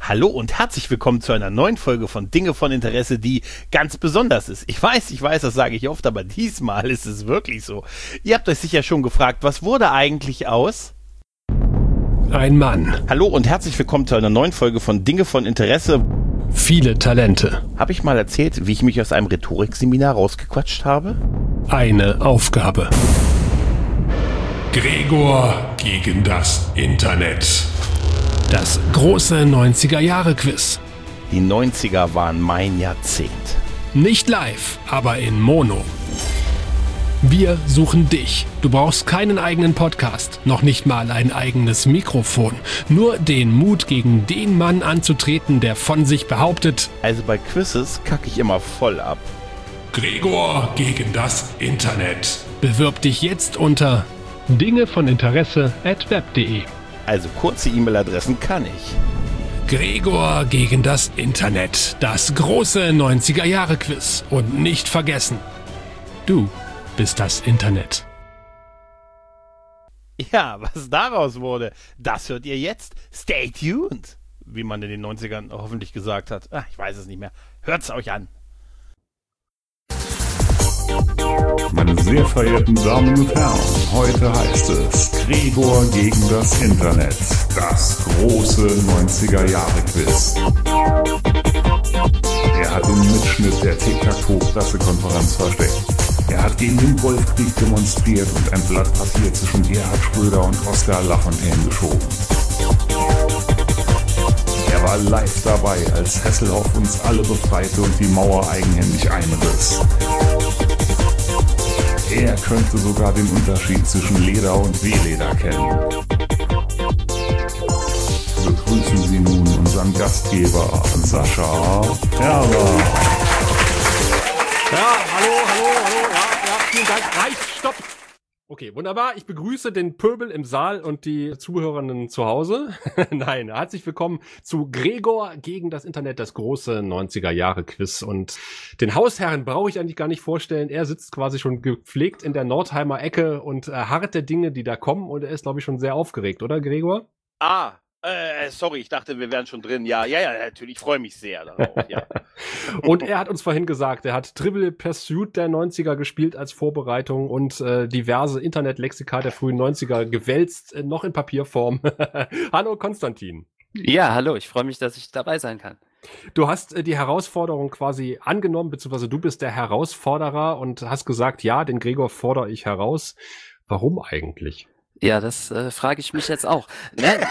Hallo und herzlich willkommen zu einer neuen Folge von Dinge von Interesse, die ganz besonders ist. Ich weiß, das sage ich oft, aber diesmal ist es wirklich so. Ihr habt euch sicher schon gefragt, was wurde eigentlich aus? Ein Mann. Hallo und herzlich willkommen zu einer neuen Folge von Dinge von Interesse. Viele Talente. Habe ich mal erzählt, wie ich mich aus einem Rhetorikseminar rausgequatscht habe? Eine Aufgabe. Gregor gegen das Internet. Das große 90er-Jahre-Quiz. Die 90er waren mein Jahrzehnt. Nicht live, aber in Mono. Wir suchen dich. Du brauchst keinen eigenen Podcast, noch nicht mal ein eigenes Mikrofon. Nur den Mut, gegen den Mann anzutreten, der von sich behauptet: Also bei Quizzes kacke ich immer voll ab. Gregor gegen das Internet. Bewirb dich jetzt unter dingevoninteresse@web.de. Also kurze E-Mail-Adressen kann ich. Gregor gegen das Internet. Das große 90er-Jahre-Quiz. Und nicht vergessen, du bist das Internet. Ja, was daraus wurde, das hört ihr jetzt. Stay tuned, wie man in den 90ern hoffentlich gesagt hat. Ach, ich weiß es nicht mehr. Hört's euch an. Meine sehr verehrten Damen und Herren, heute heißt es Gregor gegen das Internet, das große 90er-Jahre-Quiz. Er hat den Mitschnitt der Tic-Tac-Toe-Pressekonferenz versteckt. Er hat gegen den Golfkrieg demonstriert und ein Blatt Papier zwischen Gerhard Schröder und Oskar Lafontaine geschoben. Er war live dabei, als Hasselhoff uns alle befreite und die Mauer eigenhändig einriss. Er könnte sogar den Unterschied zwischen Leder und Wehleder kennen. Begrüßen Sie nun unseren Gastgeber, Sascha Herber. Ja, hallo, vielen Dank. Reicht, stopp. Okay, wunderbar. Ich begrüße den Pöbel im Saal und die Zuhörenden zu Hause. Nein, herzlich willkommen zu Gregor gegen das Internet, das große 90er-Jahre-Quiz. Und den Hausherrn brauche ich eigentlich gar nicht vorstellen. Er sitzt quasi schon gepflegt in der Nordheimer Ecke und harrt der Dinge, die da kommen. Und er ist, glaube ich, schon sehr aufgeregt, oder Gregor? Sorry, ich dachte, wir wären schon drin. Ja, natürlich, ich freue mich sehr darauf, ja. Und er hat uns vorhin gesagt, er hat Trivial Pursuit der 90er gespielt als Vorbereitung und diverse Internetlexika der frühen 90er gewälzt, noch in Papierform. Hallo Konstantin. Ja, hallo, ich freue mich, dass ich dabei sein kann. Du hast die Herausforderung quasi angenommen, beziehungsweise du bist der Herausforderer und hast gesagt, ja, den Gregor fordere ich heraus. Warum eigentlich? Ja, das frage ich mich jetzt auch. Nein,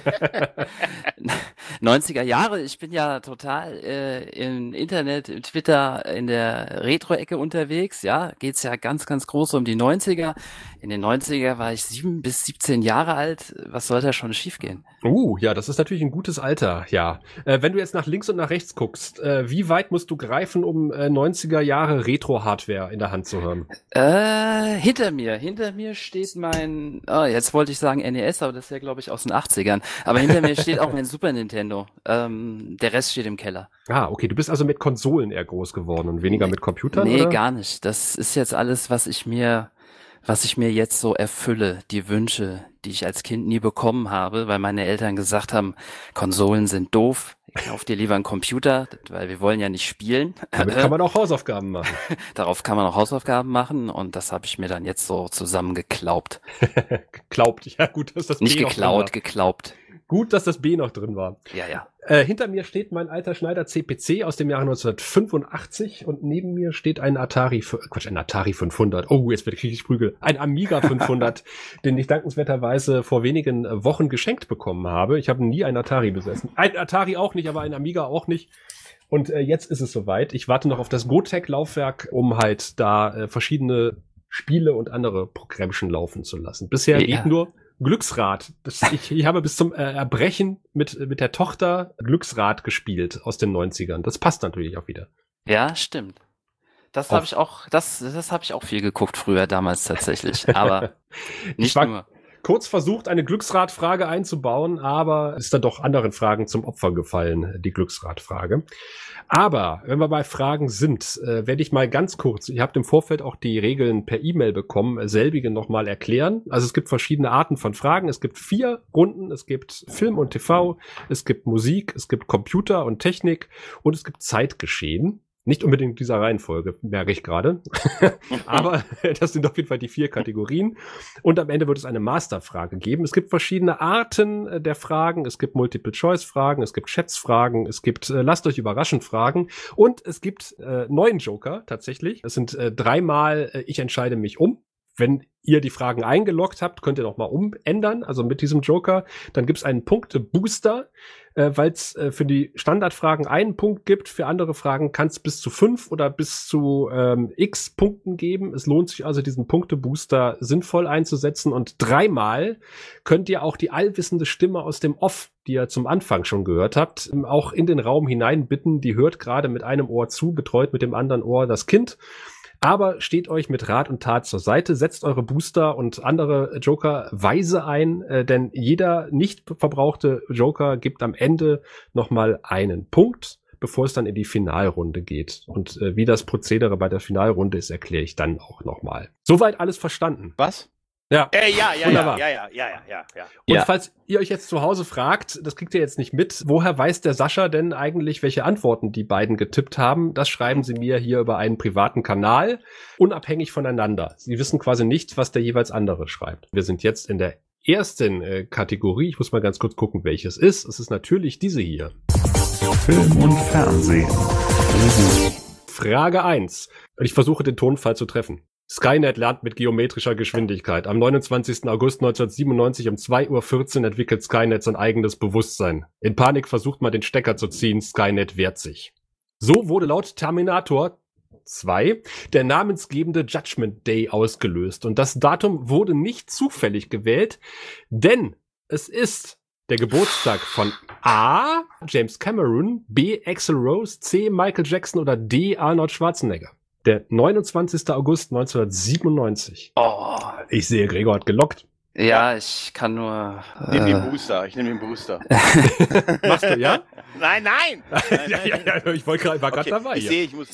90er Jahre, ich bin ja total im Internet, im Twitter, in der Retro-Ecke unterwegs. Ja, geht's ja ganz, ganz groß um die 90er. In den 90er war ich 7 bis 17 Jahre alt. Was soll da schon schiefgehen? Ja, das ist natürlich ein gutes Alter, ja. Wenn du jetzt nach links und nach rechts guckst, wie weit musst du greifen, um 90er Jahre Retro-Hardware in der Hand zu haben? Hinter mir steht mein, jetzt wollte ich sagen NES, aber das ist ja, glaube ich, aus den 80ern. Aber hinter mir steht auch mein Super Nintendo. Der Rest steht im Keller. Okay, du bist also mit Konsolen eher groß geworden und weniger mit Computern, Nee, oder? gar nicht. Das ist jetzt alles, was ich mir jetzt so erfülle, die Wünsche, die ich als Kind nie bekommen habe, weil meine Eltern gesagt haben, Konsolen sind doof, kauf dir lieber einen Computer, weil wir wollen ja nicht spielen. Damit kann man auch Hausaufgaben machen. Darauf kann man auch Hausaufgaben machen und das habe ich mir dann jetzt so zusammengeklaubt. Geklaubt, ja gut, dass das Nicht B noch drin war. geklaubt. Gut, dass das B noch drin war. Ja. Hinter mir steht mein alter Schneider CPC aus dem Jahre 1985 und neben mir steht ein Atari 500. Oh, jetzt kriege ich Prügel. Ein Amiga 500, den ich dankenswerterweise vor wenigen Wochen geschenkt bekommen habe. Ich habe nie einen Atari besessen. Ein Atari auch nicht, aber ein Amiga auch nicht. Und jetzt ist es soweit. Ich warte noch auf das Gotek-Laufwerk, um halt da verschiedene Spiele und andere Programmchen laufen zu lassen. Bisher geht nur Glücksrad. Ich habe bis zum Erbrechen mit der Tochter Glücksrad gespielt aus den 90ern. Das passt natürlich auch wieder. Ja, stimmt. Das habe ich auch viel geguckt früher damals tatsächlich, aber nicht nur. kurz versucht, eine Glücksradfrage einzubauen, aber ist dann doch anderen Fragen zum Opfer gefallen, die Glücksradfrage. Aber wenn wir bei Fragen sind, werde ich mal ganz kurz, ihr habt im Vorfeld auch die Regeln per E-Mail bekommen, selbige nochmal erklären. Also es gibt verschiedene Arten von Fragen. Es gibt 4 Runden. Es gibt Film und TV, es gibt Musik, es gibt Computer und Technik und es gibt Zeitgeschehen. Nicht unbedingt in dieser Reihenfolge, merke ich gerade. Aber das sind auf jeden Fall die 4 Kategorien. Und am Ende wird es eine Masterfrage geben. Es gibt verschiedene Arten der Fragen. Es gibt Multiple-Choice-Fragen, es gibt Schätzfragen, es gibt Lasst euch überraschen Fragen. Und es gibt 9 Joker tatsächlich. Es sind 3-mal Ich entscheide mich um. Wenn ihr die Fragen eingeloggt habt, könnt ihr noch mal umändern, also mit diesem Joker. Dann gibt es einen Punkte-Booster, weil es für die Standardfragen einen Punkt gibt. Für andere Fragen kann es bis zu 5 oder bis zu x Punkten geben. Es lohnt sich also, diesen Punkte-Booster sinnvoll einzusetzen. Und 3-mal könnt ihr auch die allwissende Stimme aus dem Off, die ihr zum Anfang schon gehört habt, auch in den Raum hineinbitten. Die hört gerade mit einem Ohr zu, betreut mit dem anderen Ohr das Kind. Aber steht euch mit Rat und Tat zur Seite, setzt eure Booster und andere Joker weise ein, denn jeder nicht verbrauchte Joker gibt am Ende nochmal einen Punkt, bevor es dann in die Finalrunde geht. Und wie das Prozedere bei der Finalrunde ist, erkläre ich dann auch nochmal. Soweit alles verstanden. Was? Ja. Ja. Und Ja. falls ihr euch jetzt zu Hause fragt, das kriegt ihr jetzt nicht mit, woher weiß der Sascha denn eigentlich, welche Antworten die beiden getippt haben? Das schreiben sie mir hier über einen privaten Kanal, unabhängig voneinander. Sie wissen quasi nicht, was der jeweils andere schreibt. Wir sind jetzt in der ersten Kategorie. Ich muss mal ganz kurz gucken, welches ist. Es ist natürlich diese hier. Film und Fernsehen. Frage 1. Und ich versuche den Tonfall zu treffen. Skynet lernt mit geometrischer Geschwindigkeit. Am 29. August 1997 um 2:14 Uhr entwickelt Skynet sein eigenes Bewusstsein. In Panik versucht man, den Stecker zu ziehen. Skynet wehrt sich. So wurde laut Terminator 2 der namensgebende Judgment Day ausgelöst. Und das Datum wurde nicht zufällig gewählt, denn es ist der Geburtstag von A. James Cameron, B. Axl Rose, C. Michael Jackson oder D. Arnold Schwarzenegger. Der 29. August 1997. Oh. Ich sehe, Gregor hat gelockt. Ja, ich kann nur. Ich nehme den Booster. Machst du, ja? Nein. Ja, ich war gerade dabei. Ich sehe, ich muss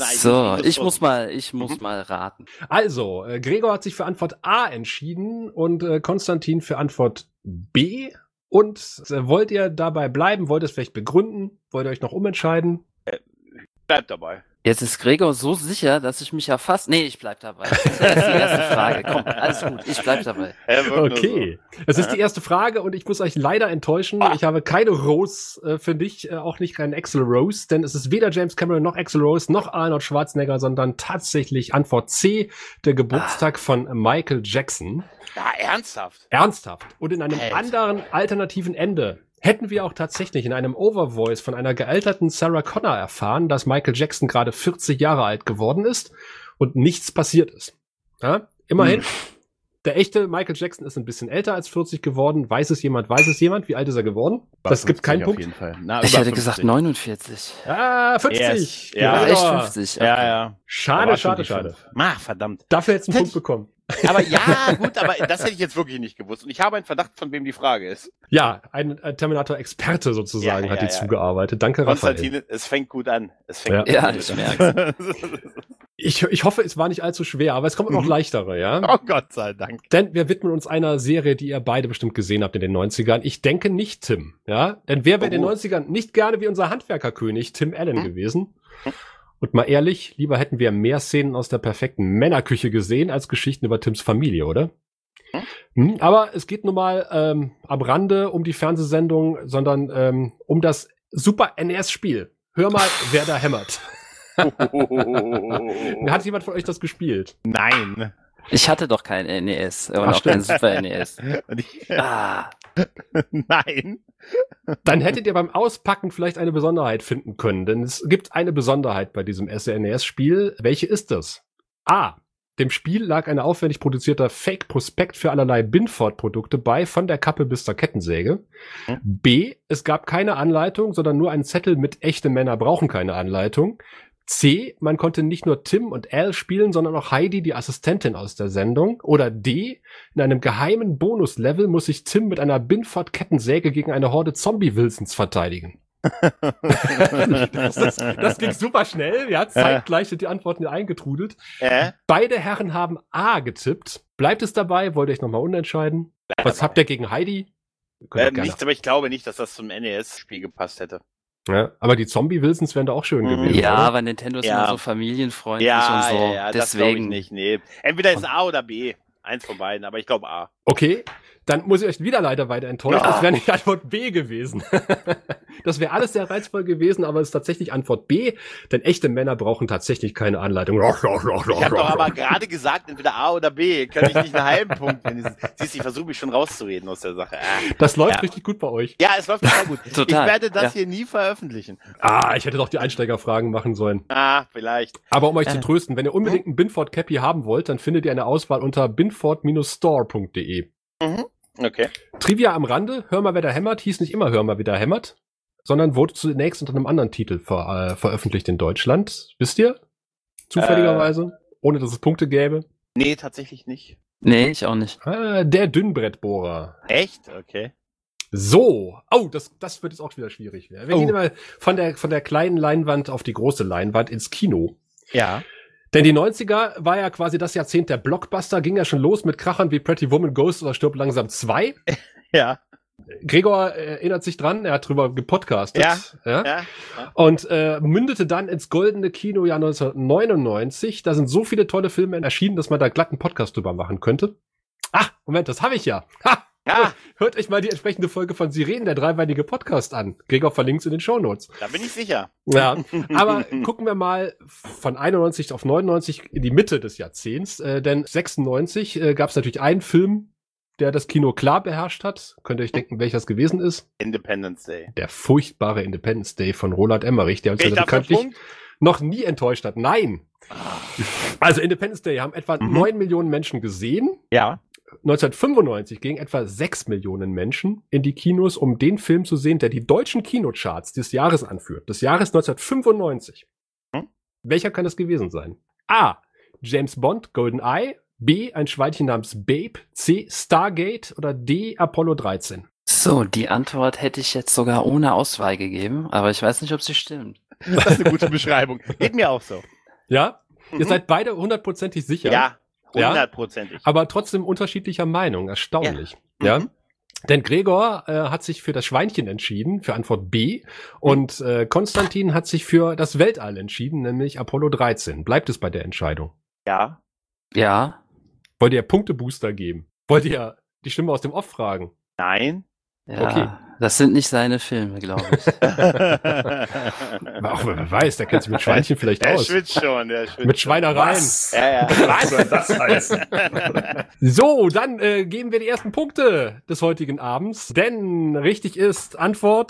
Ich muss mal raten. Also, Gregor hat sich für Antwort A entschieden und Konstantin für Antwort B. Und wollt ihr dabei bleiben? Wollt ihr es vielleicht begründen? Wollt ihr euch noch umentscheiden? Bleibt dabei. Jetzt ist Gregor so sicher, dass ich mich ja fast... Nee, ich bleib dabei. Das ist die erste Frage. Komm, alles gut, ich bleib dabei. Okay, es ist die erste Frage und ich muss euch leider enttäuschen. Ich habe keine Rose für dich, auch nicht keinen Axl Rose, denn es ist weder James Cameron noch Axl Rose noch Arnold Schwarzenegger, sondern tatsächlich Antwort C, der Geburtstag von Michael Jackson. Ja, ernsthaft? Ernsthaft. Und in einem anderen alternativen Ende hätten wir auch tatsächlich in einem Overvoice von einer gealterten Sarah Connor erfahren, dass Michael Jackson gerade 40 Jahre alt geworden ist und nichts passiert ist. Ja? Immerhin, der echte Michael Jackson ist ein bisschen älter als 40 geworden. Weiß es jemand? Wie alt ist er geworden? Das gibt keinen Punkt. Auf jeden Fall. Ich hätte gesagt 49. Ah, 50. Ja, echt 50. Okay. Ja. Schade. Ach, verdammt. Dafür hättest du einen Punkt bekommen. Aber ja, gut, aber das hätte ich jetzt wirklich nicht gewusst. Und ich habe einen Verdacht, von wem die Frage ist. Ja, ein Terminator-Experte sozusagen hat die zugearbeitet. Danke, Konstantin, Raphael. es fängt gut an. Ja, ich merke. Ich hoffe, es war nicht allzu schwer, aber es kommt noch leichtere, ja? Oh Gott sei Dank. Denn wir widmen uns einer Serie, die ihr beide bestimmt gesehen habt in den 90ern. Ich denke nicht Tim, ja? Denn wer wäre in den 90ern nicht gerne wie unser Handwerkerkönig Tim Allen gewesen? Und mal ehrlich, lieber hätten wir mehr Szenen aus der perfekten Männerküche gesehen, als Geschichten über Tims Familie, oder? Aber es geht nun mal am Rande um die Fernsehsendung, sondern um das Super NES-Spiel. Hör mal, wer da hämmert. Hat jemand von euch das gespielt? Nein. Ich hatte doch kein NES und auch kein Super NES. Nein. Dann hättet ihr beim Auspacken vielleicht eine Besonderheit finden können, denn es gibt eine Besonderheit bei diesem SNES-Spiel. Welche ist das? A. Dem Spiel lag ein aufwendig produzierter Fake-Prospekt für allerlei Binford-Produkte bei, von der Kappe bis zur Kettensäge. B. Es gab keine Anleitung, sondern nur einen Zettel mit echte Männer brauchen keine Anleitung. C, man konnte nicht nur Tim und Al spielen, sondern auch Heidi, die Assistentin aus der Sendung. Oder D, in einem geheimen Bonuslevel muss sich Tim mit einer Binford-Kettensäge gegen eine Horde Zombie-Wilsons verteidigen. Das ging super schnell, ja, zeitgleich sind die Antworten eingetrudelt. Beide Herren haben A getippt. Bleibt es dabei? Wollt ihr euch nochmal unentscheiden? Was habt ihr gegen Heidi? Nichts, aber ich glaube nicht, dass das zum NES-Spiel gepasst hätte. Ja, aber die Zombie-Wilsons wären da auch schön gewesen. Ja, oder? aber Nintendo ist immer so familienfreundlich und so. Ja, deswegen das glaube ich nicht, nee. Entweder ist A oder B. Eins von beiden, aber ich glaube A. Okay, dann muss ich euch wieder leider weiter enttäuschen. Ja. Das wäre nicht Antwort B gewesen. Das wäre alles sehr reizvoll gewesen, aber es ist tatsächlich Antwort B, denn echte Männer brauchen tatsächlich keine Anleitung. Ich habe doch aber gerade gesagt, entweder A oder B. Kann ich nicht einen halben Punkt wenigstens. Siehst du, ich versuche mich schon rauszureden aus der Sache. Das läuft richtig gut bei euch. Ja, es läuft total gut. Total. Ich werde das hier nie veröffentlichen. Ich hätte doch die Einsteigerfragen machen sollen. Vielleicht. Aber um euch zu trösten, wenn ihr unbedingt einen Binford Cappy haben wollt, dann findet ihr eine Auswahl unter binford-store.de. Okay. Trivia am Rande, Hör mal, wer da hämmert, hieß nicht immer Hör mal, wer da hämmert, sondern wurde zunächst unter einem anderen Titel veröffentlicht in Deutschland. Wisst ihr? Zufälligerweise? Ohne, dass es Punkte gäbe? Nee, tatsächlich nicht. Nee, ich auch nicht. Der Dünnbrettbohrer. Echt? Okay. So. Oh, das wird jetzt auch wieder schwierig. Wir gehen mal von der kleinen Leinwand auf die große Leinwand ins Kino. Ja. Denn die 90er war ja quasi das Jahrzehnt der Blockbuster, ging ja schon los mit Krachern wie Pretty Woman, Ghost oder Stirb langsam 2. Ja. Gregor erinnert sich dran, er hat drüber gepodcastet. Ja. Und mündete dann ins goldene Kinojahr 1999. Da sind so viele tolle Filme erschienen, dass man da glatt einen Podcast drüber machen könnte. Moment, das habe ich ja. Hört euch mal die entsprechende Folge von Sirenen, der dreiweilige Podcast an. Gregor verlinkt in den Shownotes. Da bin ich sicher. Ja, aber gucken wir mal von 91 auf 99 in die Mitte des Jahrzehnts. Denn 96 gab es natürlich einen Film, der das Kino klar beherrscht hat. Könnt ihr euch denken, welcher das gewesen ist? Independence Day. Der furchtbare Independence Day von Roland Emmerich, der uns ja bekanntlich noch nie enttäuscht hat. Nein! Also Independence Day haben etwa 9 Millionen Menschen gesehen. Ja. 1995 gingen etwa 6 Millionen Menschen in die Kinos, um den Film zu sehen, der die deutschen Kinocharts des Jahres anführt. Des Jahres 1995. Welcher kann es gewesen sein? A. James Bond, GoldenEye. B. Ein Schweinchen namens Babe. C. Stargate. Oder D. Apollo 13. So, die Antwort hätte ich jetzt sogar ohne Auswahl gegeben, aber ich weiß nicht, ob sie stimmt. Das ist eine gute Beschreibung. Geht mir auch so. Ja? Ihr seid beide 100%ig sicher. Ja. 100%ig. Aber trotzdem unterschiedlicher Meinung. Erstaunlich. Ja. Denn Gregor hat sich für das Schweinchen entschieden, für Antwort B. Und Konstantin hat sich für das Weltall entschieden, nämlich Apollo 13. Bleibt es bei der Entscheidung? Ja. Wollt ihr Punktebooster geben? Wollt ihr die Stimme aus dem Off fragen? Nein. Ja, Okay. Das sind nicht seine Filme, glaube ich. Aber auch wer weiß, der kennt sich mit Schweinchen vielleicht Der aus. schwitzt schon. Mit Schweinereien. Was? Ja. Was soll das heißen? So, dann geben wir die ersten Punkte des heutigen Abends. Denn richtig ist Antwort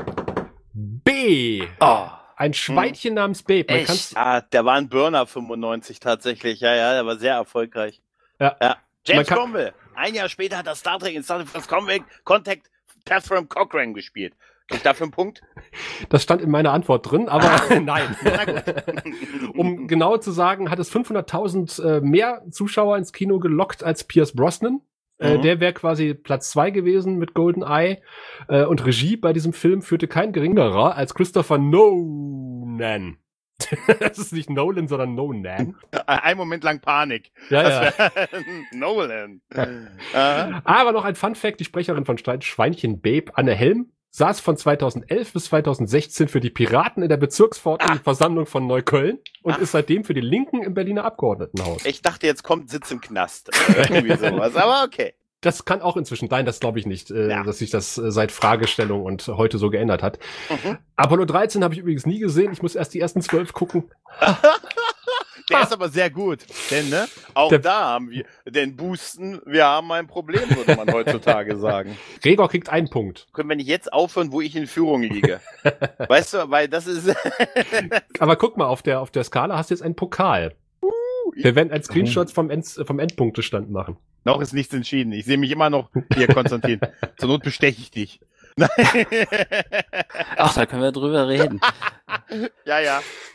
B. Oh. Ein Schweinchen namens Babe. Man Echt? kann's, Der war ein Burner 95 tatsächlich. Ja, der war sehr erfolgreich. Ja. James Man kann- Cromwell. Ein Jahr später hat er Star Trek in Star Trek Contact Catherine Cochrane gespielt. Krieg ich dafür einen Punkt? das stand in meiner Antwort drin, aber nein. Na gut. Um genau zu sagen, hat es 500.000 mehr Zuschauer ins Kino gelockt als Pierce Brosnan. Der wäre quasi Platz 2 gewesen mit GoldenEye. Und Regie bei diesem Film führte kein geringerer als Christopher Nolan. Das ist nicht Nolan, sondern Nolan. Ein Moment lang Panik. Ja. Nolan. Aber noch ein Fun-Fact, die Sprecherin von Schweinchen Babe, Anne Helm, saß von 2011 bis 2016 für die Piraten in der Bezirksversammlung von Neukölln und ist seitdem für die Linken im Berliner Abgeordnetenhaus. Ich dachte, jetzt kommt Sitz im Knast. Irgendwie sowas. Aber okay. Das kann auch inzwischen sein, das glaube ich nicht, dass sich das seit Fragestellung und heute so geändert hat. Apollo 13 habe ich übrigens nie gesehen, ich muss erst die ersten 12 gucken. Der ist aber sehr gut. Denn, ne, auch da haben wir den Boosten, wir haben ein Problem, würde man heutzutage sagen. Gregor kriegt einen Punkt. Können wir nicht jetzt aufhören, wo ich in Führung liege? Weißt du, weil das ist... Aber guck mal, auf der Skala hast du jetzt einen Pokal. Wir werden einen Screenshot vom Endpunktestand machen. Noch ist nichts entschieden. Ich sehe mich immer noch hier, Konstantin. Zur Not besteche ich dich. Ach, da können wir drüber reden. Ja.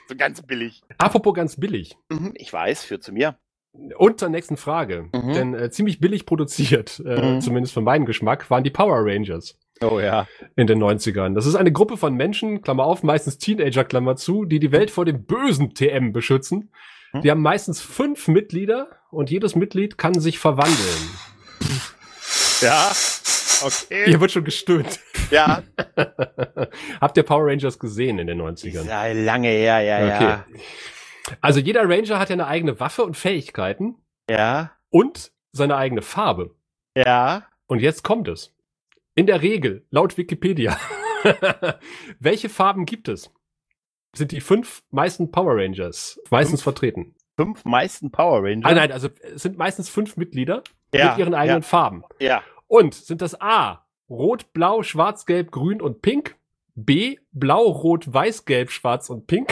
So ganz billig. Apropos ganz billig. Ich weiß, führt zu mir. Und zur nächsten Frage. Denn ziemlich billig produziert, zumindest für meinen Geschmack, waren die Power Rangers. Oh ja. In den 90ern. Das ist eine Gruppe von Menschen, Klammer auf, meistens Teenager, Klammer zu, die die Welt vor dem bösen TM beschützen. Die haben meistens 5 Mitglieder und jedes Mitglied kann sich verwandeln. Ja, okay. Hier wird schon gestöhnt. Ja. Habt ihr Power Rangers gesehen in den 90ern? Ist ja lange her, ja. Also jeder Ranger hat ja eine eigene Waffe und Fähigkeiten. Ja. Und seine eigene Farbe. Ja. Und jetzt kommt es. In der Regel, laut Wikipedia, welche Farben gibt es? Sind die 5 meisten Power Rangers meistens vertreten? 5 meisten Power Rangers? Nein, also es sind meistens 5 Mitglieder mit ihren eigenen Farben. Ja. Und sind das A, Rot, Blau, Schwarz, Gelb, Grün und Pink? B, Blau, Rot, Weiß, Gelb, Schwarz und Pink?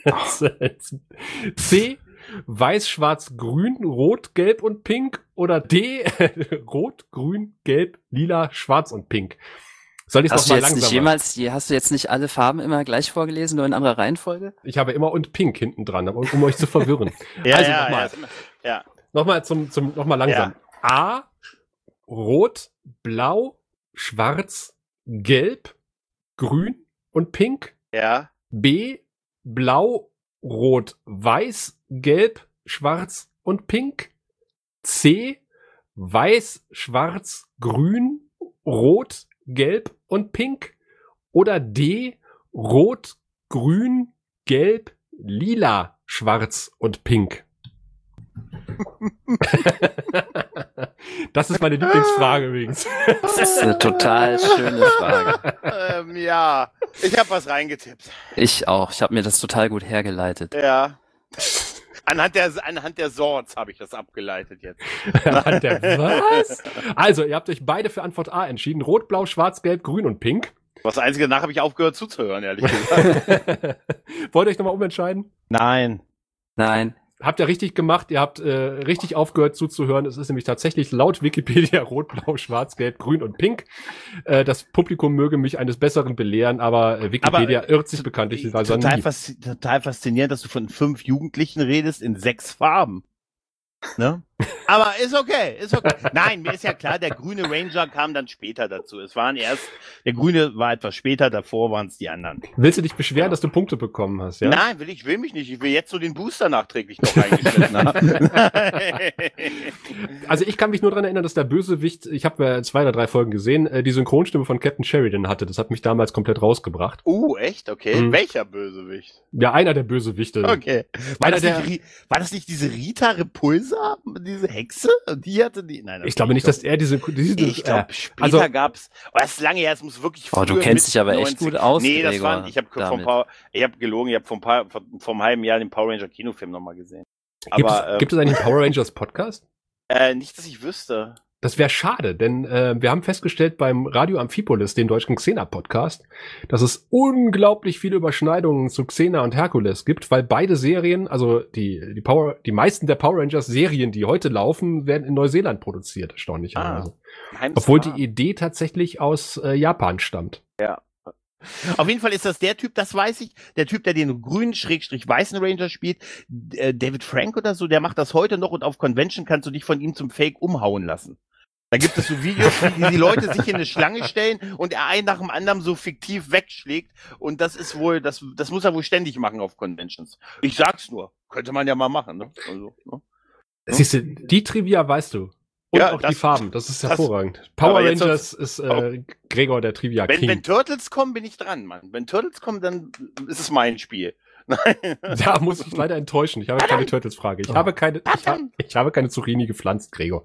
C, Weiß, Schwarz, Grün, Rot, Gelb und Pink? Oder D, Rot, Grün, Gelb, Lila, Schwarz und Pink? Soll ich es nochmal langsam machen? Hast du jetzt nicht alle Farben immer gleich vorgelesen, nur in anderer Reihenfolge? Ich habe immer und Pink hinten dran, um euch zu verwirren. Ja. Nochmal nochmal langsam. Ja. A, Rot, Blau, Schwarz, Gelb, Grün und Pink. Ja. B, Blau, Rot, Weiß, Gelb, Schwarz und Pink. C, Weiß, Schwarz, Grün, Rot, Gelb und Pink. Oder D, Rot, Grün, Gelb, Lila, Schwarz und Pink. Das ist meine Lieblingsfrage übrigens. Das ist eine total schöne Frage. Ja, ich habe was reingetippt. Ich auch. Ich habe mir das total gut hergeleitet. Ja. Anhand der Sorts habe ich das abgeleitet jetzt. Anhand der was? Also, ihr habt euch beide für Antwort A entschieden. Rot, Blau, Schwarz, Gelb, Grün und Pink. Das Einzige, danach habe ich aufgehört zuzuhören, ehrlich gesagt. Wollt ihr euch nochmal umentscheiden? Nein. Habt ihr richtig gemacht, ihr habt richtig aufgehört zuzuhören. Es ist nämlich tatsächlich laut Wikipedia Rot, Blau, Schwarz, Gelb, Grün und Pink. Das Publikum möge mich eines Besseren belehren, aber Wikipedia irrt sich bekanntlich. Total faszinierend, dass du von 5 Jugendlichen redest in 6 Farben. Ne? Aber ist okay. Nein, mir ist ja klar, der grüne Ranger kam dann später dazu. Der grüne war etwas später, davor waren es die anderen. Willst du dich beschweren, dass du Punkte bekommen hast, ja? Nein, will mich nicht. Ich will jetzt so den Booster nachträglich noch reingeschnitten haben. Also ich kann mich nur daran erinnern, dass der Bösewicht, ich habe 2 oder 3 Folgen gesehen, die Synchronstimme von Captain Sheridan hatte. Das hat mich damals komplett rausgebracht. Echt? Okay. Welcher Bösewicht? Ja, einer der Bösewichte. Okay. War das nicht diese Rita Repulsa? Diese Hexe? Die hatte die? Nein. Ich glaube nicht, dass er diese ich glaube, später gab's. Das ist lange her, es muss wirklich früher. Du kennst dich aber echt gut aus. Nee, das war, ich habe gelogen, ich habe vor einem halben Jahr den Power Ranger Kinofilm nochmal gesehen. Gibt es einen Power Rangers Podcast? Nicht, dass ich wüsste. Das wäre schade, denn wir haben festgestellt beim Radio Amphipolis, dem deutschen Xena-Podcast, dass es unglaublich viele Überschneidungen zu Xena und Herkules gibt, weil beide Serien, also die meisten der Power Rangers Serien, die heute laufen, werden in Neuseeland produziert, erstaunlicherweise. Obwohl die Idee tatsächlich aus Japan stammt. Ja. Auf jeden Fall ist das der Typ, das weiß ich, der Typ, der den grünen-weißen Ranger spielt, David Frank oder so, der macht das heute noch und auf Convention kannst du dich von ihm zum Fake umhauen lassen. Da gibt es so Videos, wie die Leute sich in eine Schlange stellen und er einen nach dem anderen so fiktiv wegschlägt und das ist wohl, das muss er wohl ständig machen auf Conventions. Ich sag's nur, könnte man ja mal machen, ne? Also, ne? Siehst du, die Trivia weißt du. Und auch die Farben, das ist hervorragend. Power Rangers ist Gregor der Trivia King. Wenn Turtles kommen, bin ich dran, Mann. Wenn Turtles kommen, dann ist es mein Spiel. Da muss ich leider enttäuschen. Ich habe keine Turtles-Frage. Ich habe keine Zucchini gepflanzt, Gregor.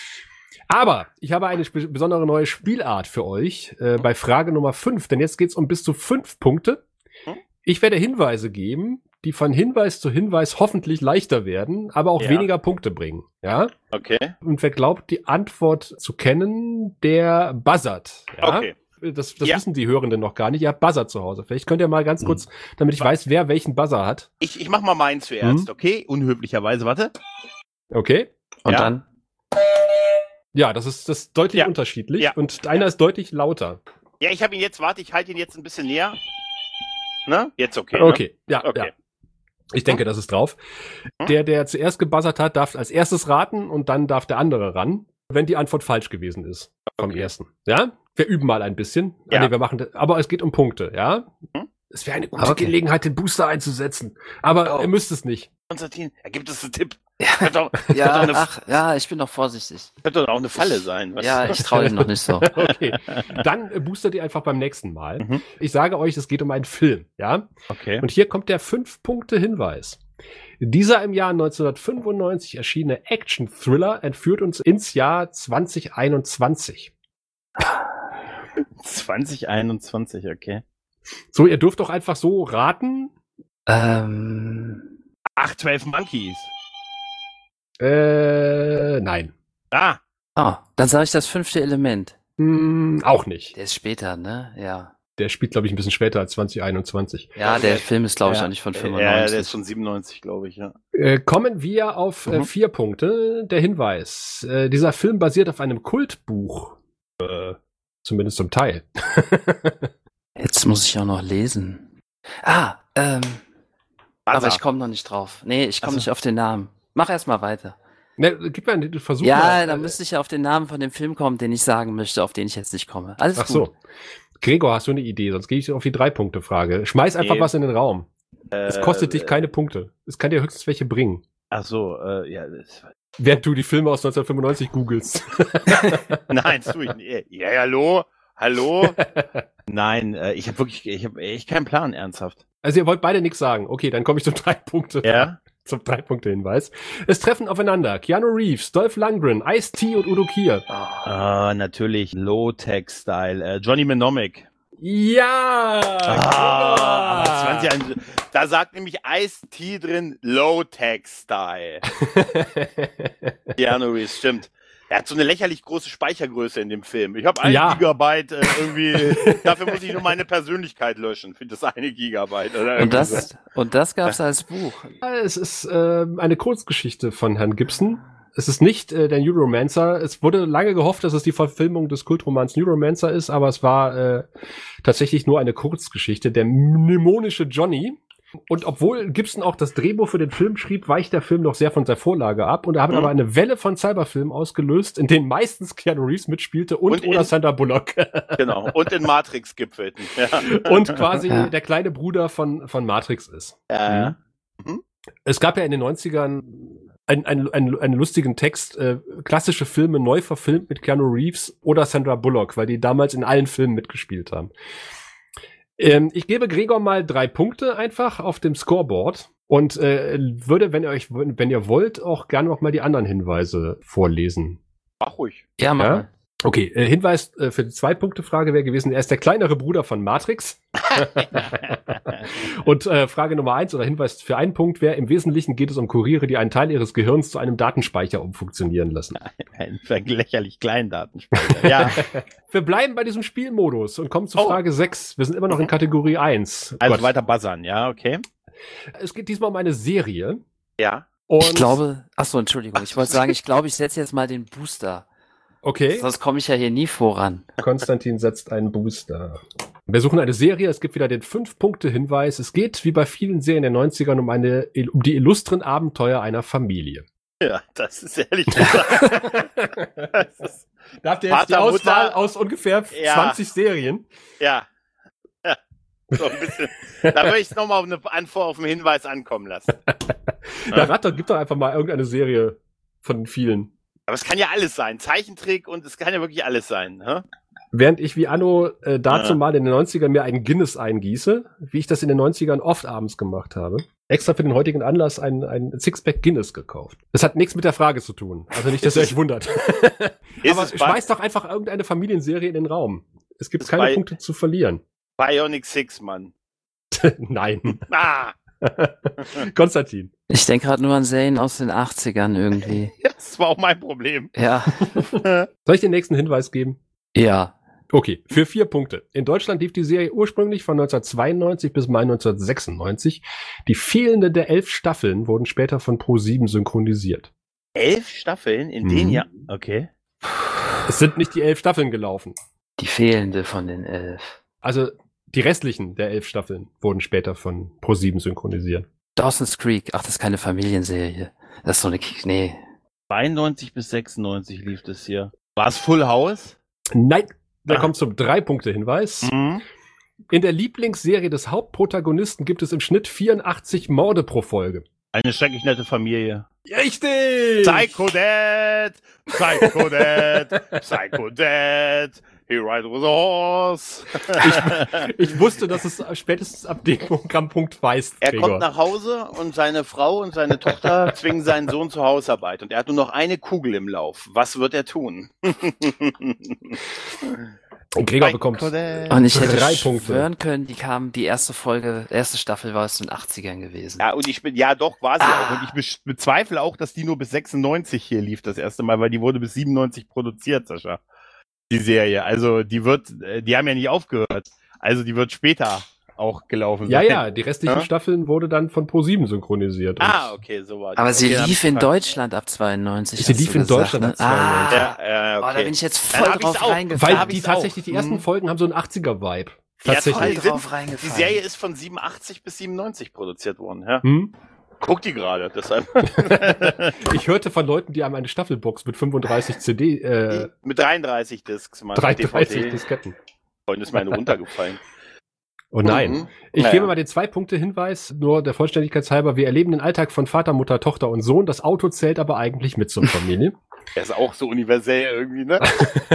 Aber ich habe eine besondere neue Spielart für euch bei Frage Nummer 5, denn jetzt geht's um bis zu 5 Punkte. Ich werde Hinweise geben, die von Hinweis zu Hinweis hoffentlich leichter werden, aber auch weniger Punkte bringen. Ja? Okay. Und wer glaubt, die Antwort zu kennen, der buzzert. Ja? Okay. Das wissen die Hörenden noch gar nicht. Ihr habt Buzzer zu Hause. Vielleicht könnt ihr mal ganz kurz, damit ich weiß, wer welchen Buzzer hat. Ich mach mal meinen zuerst, okay? Unhöflicherweise, warte. Okay. Und dann? Ja, das ist deutlich unterschiedlich. Ja. Und einer ist deutlich lauter. Ja, ich habe ihn jetzt, ich halte ihn jetzt ein bisschen näher. Ne? Jetzt okay. Okay, ne? Ja. Ich denke, das ist drauf. Der zuerst gebuzzert hat, darf als erstes raten und dann darf der andere ran, wenn die Antwort falsch gewesen ist vom ersten. Ja? Wir üben mal ein bisschen. Ja. Nee, wir machen das, aber es geht um Punkte, ja? Es wäre eine gute Gelegenheit, den Booster einzusetzen. Aber ihr müsst es nicht. Konstantin, gibt es einen Tipp? Ja, ich bin noch vorsichtig. Könnte doch auch eine Falle sein. Was? Ja, ich traue ihm noch nicht so. Okay, dann boostert ihr einfach beim nächsten Mal. Ich sage euch, es geht um einen Film, ja? Okay. Und hier kommt der 5-Punkte-Hinweis. Dieser im Jahr 1995 erschienene Action-Thriller entführt uns ins Jahr 2021. 2021, okay. So, ihr dürft doch einfach so raten. 12 Monkeys. Nein. Dann sage ich das 5. Element. Auch nicht. Der ist später, ne? Ja. Der spielt, glaube ich, ein bisschen später als 2021. Ja, der Film ist, glaube ich, auch nicht von 95. Ja, der ist von 97, glaube ich, ja. Kommen wir auf 4 Punkte. Der Hinweis. Dieser Film basiert auf einem Kultbuch. Zumindest zum Teil. Jetzt muss ich auch noch lesen. Aber ich komme noch nicht drauf. Nee, ich komme nicht auf den Namen. Mach erst mal weiter. Ne, gib mir einen Versuch. Ja, dann müsste ich ja auf den Namen von dem Film kommen, den ich sagen möchte, auf den ich jetzt nicht komme. Alles gut. Ach so. Gregor, hast du eine Idee? Sonst gehe ich auf die 3-Punkte-Frage. Schmeiß einfach was in den Raum. Es kostet dich keine Punkte. Es kann dir höchstens welche bringen. Ach so, ja. Während du die Filme aus 1995 googelst. Nein, das tue ich nicht. Ja, hallo? Nein, ich habe echt keinen Plan, ernsthaft. Also ihr wollt beide nichts sagen. Okay, dann komme ich zum 3-Punkte. Ja? Zum 3-Punkte-Hinweis. Es treffen aufeinander Keanu Reeves, Dolph Lundgren, Ice-T und Udo Kier. Natürlich. Low-Tech-Style. Johnny Mnemonic. Ja! Aber 20 da sagt nämlich Ice-T drin Low-Tech-Style. Keanu Reeves, stimmt. Er hat so eine lächerlich große Speichergröße in dem Film. Ich habe 1 Gigabyte irgendwie, dafür muss ich nur meine Persönlichkeit löschen, für das 1 Gigabyte. Oder und das gab's als Buch. Es ist eine Kurzgeschichte von Herrn Gibson. Es ist nicht der Neuromancer. Es wurde lange gehofft, dass es die Verfilmung des Kultromans Neuromancer ist, aber es war tatsächlich nur eine Kurzgeschichte. Der mnemonische Johnny. Und obwohl Gibson auch das Drehbuch für den Film schrieb, weicht der Film noch sehr von der Vorlage ab. Und er hat aber eine Welle von Cyberfilmen ausgelöst, in denen meistens Keanu Reeves mitspielte oder Sandra Bullock. Genau, und in Matrix gipfelten. Ja. Und quasi der kleine Bruder von Matrix ist. Ja. Es gab ja in den 90ern einen lustigen Text, klassische Filme neu verfilmt mit Keanu Reeves oder Sandra Bullock, weil die damals in allen Filmen mitgespielt haben. Ich gebe Gregor mal 3 Punkte einfach auf dem Scoreboard und würde, wenn ihr wollt, auch gerne noch mal die anderen Hinweise vorlesen. Ach ruhig. Ja, mach mal. Okay, Hinweis für die 2-Punkte-Frage wäre gewesen, er ist der kleinere Bruder von Matrix. Und Frage Nummer 1 oder Hinweis für einen Punkt wäre, im Wesentlichen geht es um Kuriere, die einen Teil ihres Gehirns zu einem Datenspeicher umfunktionieren lassen. Ein lächerlich kleinen Datenspeicher, ja. Wir bleiben bei diesem Spielmodus und kommen zu Frage 6. Wir sind immer noch in Kategorie 1. Also weiter buzzern, ja, okay. Es geht diesmal um eine Serie. Ja. Und ich glaube, Entschuldigung, ich wollte sagen, ich glaube, ich setze jetzt mal den Booster. Okay. Sonst komme ich ja hier nie voran. Konstantin setzt einen Booster. Wir suchen eine Serie, es gibt wieder den 5-Punkte-Hinweis. Es geht, wie bei vielen Serien der 90ern, um die illustren Abenteuer einer Familie. Ja, das ist ehrlich gesagt. Da habt ihr jetzt die Auswahl aus ungefähr 20 Serien. Ja. So ein bisschen. Da würde ich es nochmal auf einen Hinweis ankommen lassen. Ja, Ratter, gib doch einfach mal irgendeine Serie von vielen. Aber es kann ja alles sein. Zeichentrick und es kann ja wirklich alles sein. Hä? Während ich wie Anno dazu mal in den 90ern mir einen Guinness eingieße, wie ich das in den 90ern oft abends gemacht habe, extra für den heutigen Anlass ein Sixpack Guinness gekauft. Das hat nichts mit der Frage zu tun. Also nicht, dass ihr euch wundert. Aber schmeißt doch einfach irgendeine Familienserie in den Raum. Es gibt keine Punkte zu verlieren. Bionic Six, Mann. Nein. Konstantin. Ich denke gerade nur an Serien aus den 80ern irgendwie. Das war auch mein Problem. Ja. Soll ich den nächsten Hinweis geben? Ja. Okay, für 4 Punkte. In Deutschland lief die Serie ursprünglich von 1992 bis Mai 1996. Die fehlenden der 11 Staffeln wurden später von Pro7 synchronisiert. 11 Staffeln? In denen ja. Okay. Es sind nicht die 11 Staffeln gelaufen. Die fehlende von den 11. Also die restlichen der 11 Staffeln wurden später von Pro7 synchronisiert. Dawson's Creek. Ach, das ist keine Familienserie. Das ist so eine... Nee. 92 bis 96 lief das hier. War es Full House? Nein, da kommt zum 3-Punkte-Hinweis. Mhm. In der Lieblingsserie des Hauptprotagonisten gibt es im Schnitt 84 Morde pro Folge. Eine schrecklich nette Familie. Richtig! Psycho Dad! Psycho Dad! Psycho Dad! He rides with a horse! Ich wusste, dass es spätestens ab dem Programmpunkt weiß, Er Gregor. kommt nach Hause und seine Frau und seine Tochter zwingen seinen Sohn zur Hausarbeit und er hat nur noch eine Kugel im Lauf. Was wird er tun? Gregor bekommt Und ich hätte 3 Punkte. schwören können, die erste Staffel war aus den 80ern gewesen. Ja, und doch, war sie auch. Und ich bezweifle auch, dass die nur bis 96 hier lief das erste Mal, weil die wurde bis 97 produziert, Sascha. Die Serie. Also, die haben ja nicht aufgehört. Also, die wird später auch gelaufen sein. Ja, die restlichen Staffeln wurde dann von Pro7 synchronisiert. Okay, so war die. Aber sie Okay, lief in Deutschland ab 92. Sie hast lief du in gesagt, Deutschland ne? ab 92. Ja, okay. Oh, da bin ich jetzt Dann voll hab drauf ich's auch. reingefallen. Weil die tatsächlich, die ersten Folgen haben so einen 80er-Vibe. Tatsächlich. voll drauf reingefallen. Die Serie ist von 87 bis 97 produziert worden, ja. Hm? Guck die gerade, deshalb. Ich hörte von Leuten, die haben eine Staffelbox mit 35 CD, Mit 33 Discs, Mann. 33 DVD. Disketten. Vorhin ist mir eine runtergefallen. Oh nein. Mhm. Ich Naja. gebe mal den 2-Punkte-Hinweis, nur der Vollständigkeit halber. Wir erleben den Alltag von Vater, Mutter, Tochter und Sohn. Das Auto zählt aber eigentlich mit zur Familie. Der ist auch so universell irgendwie, ne?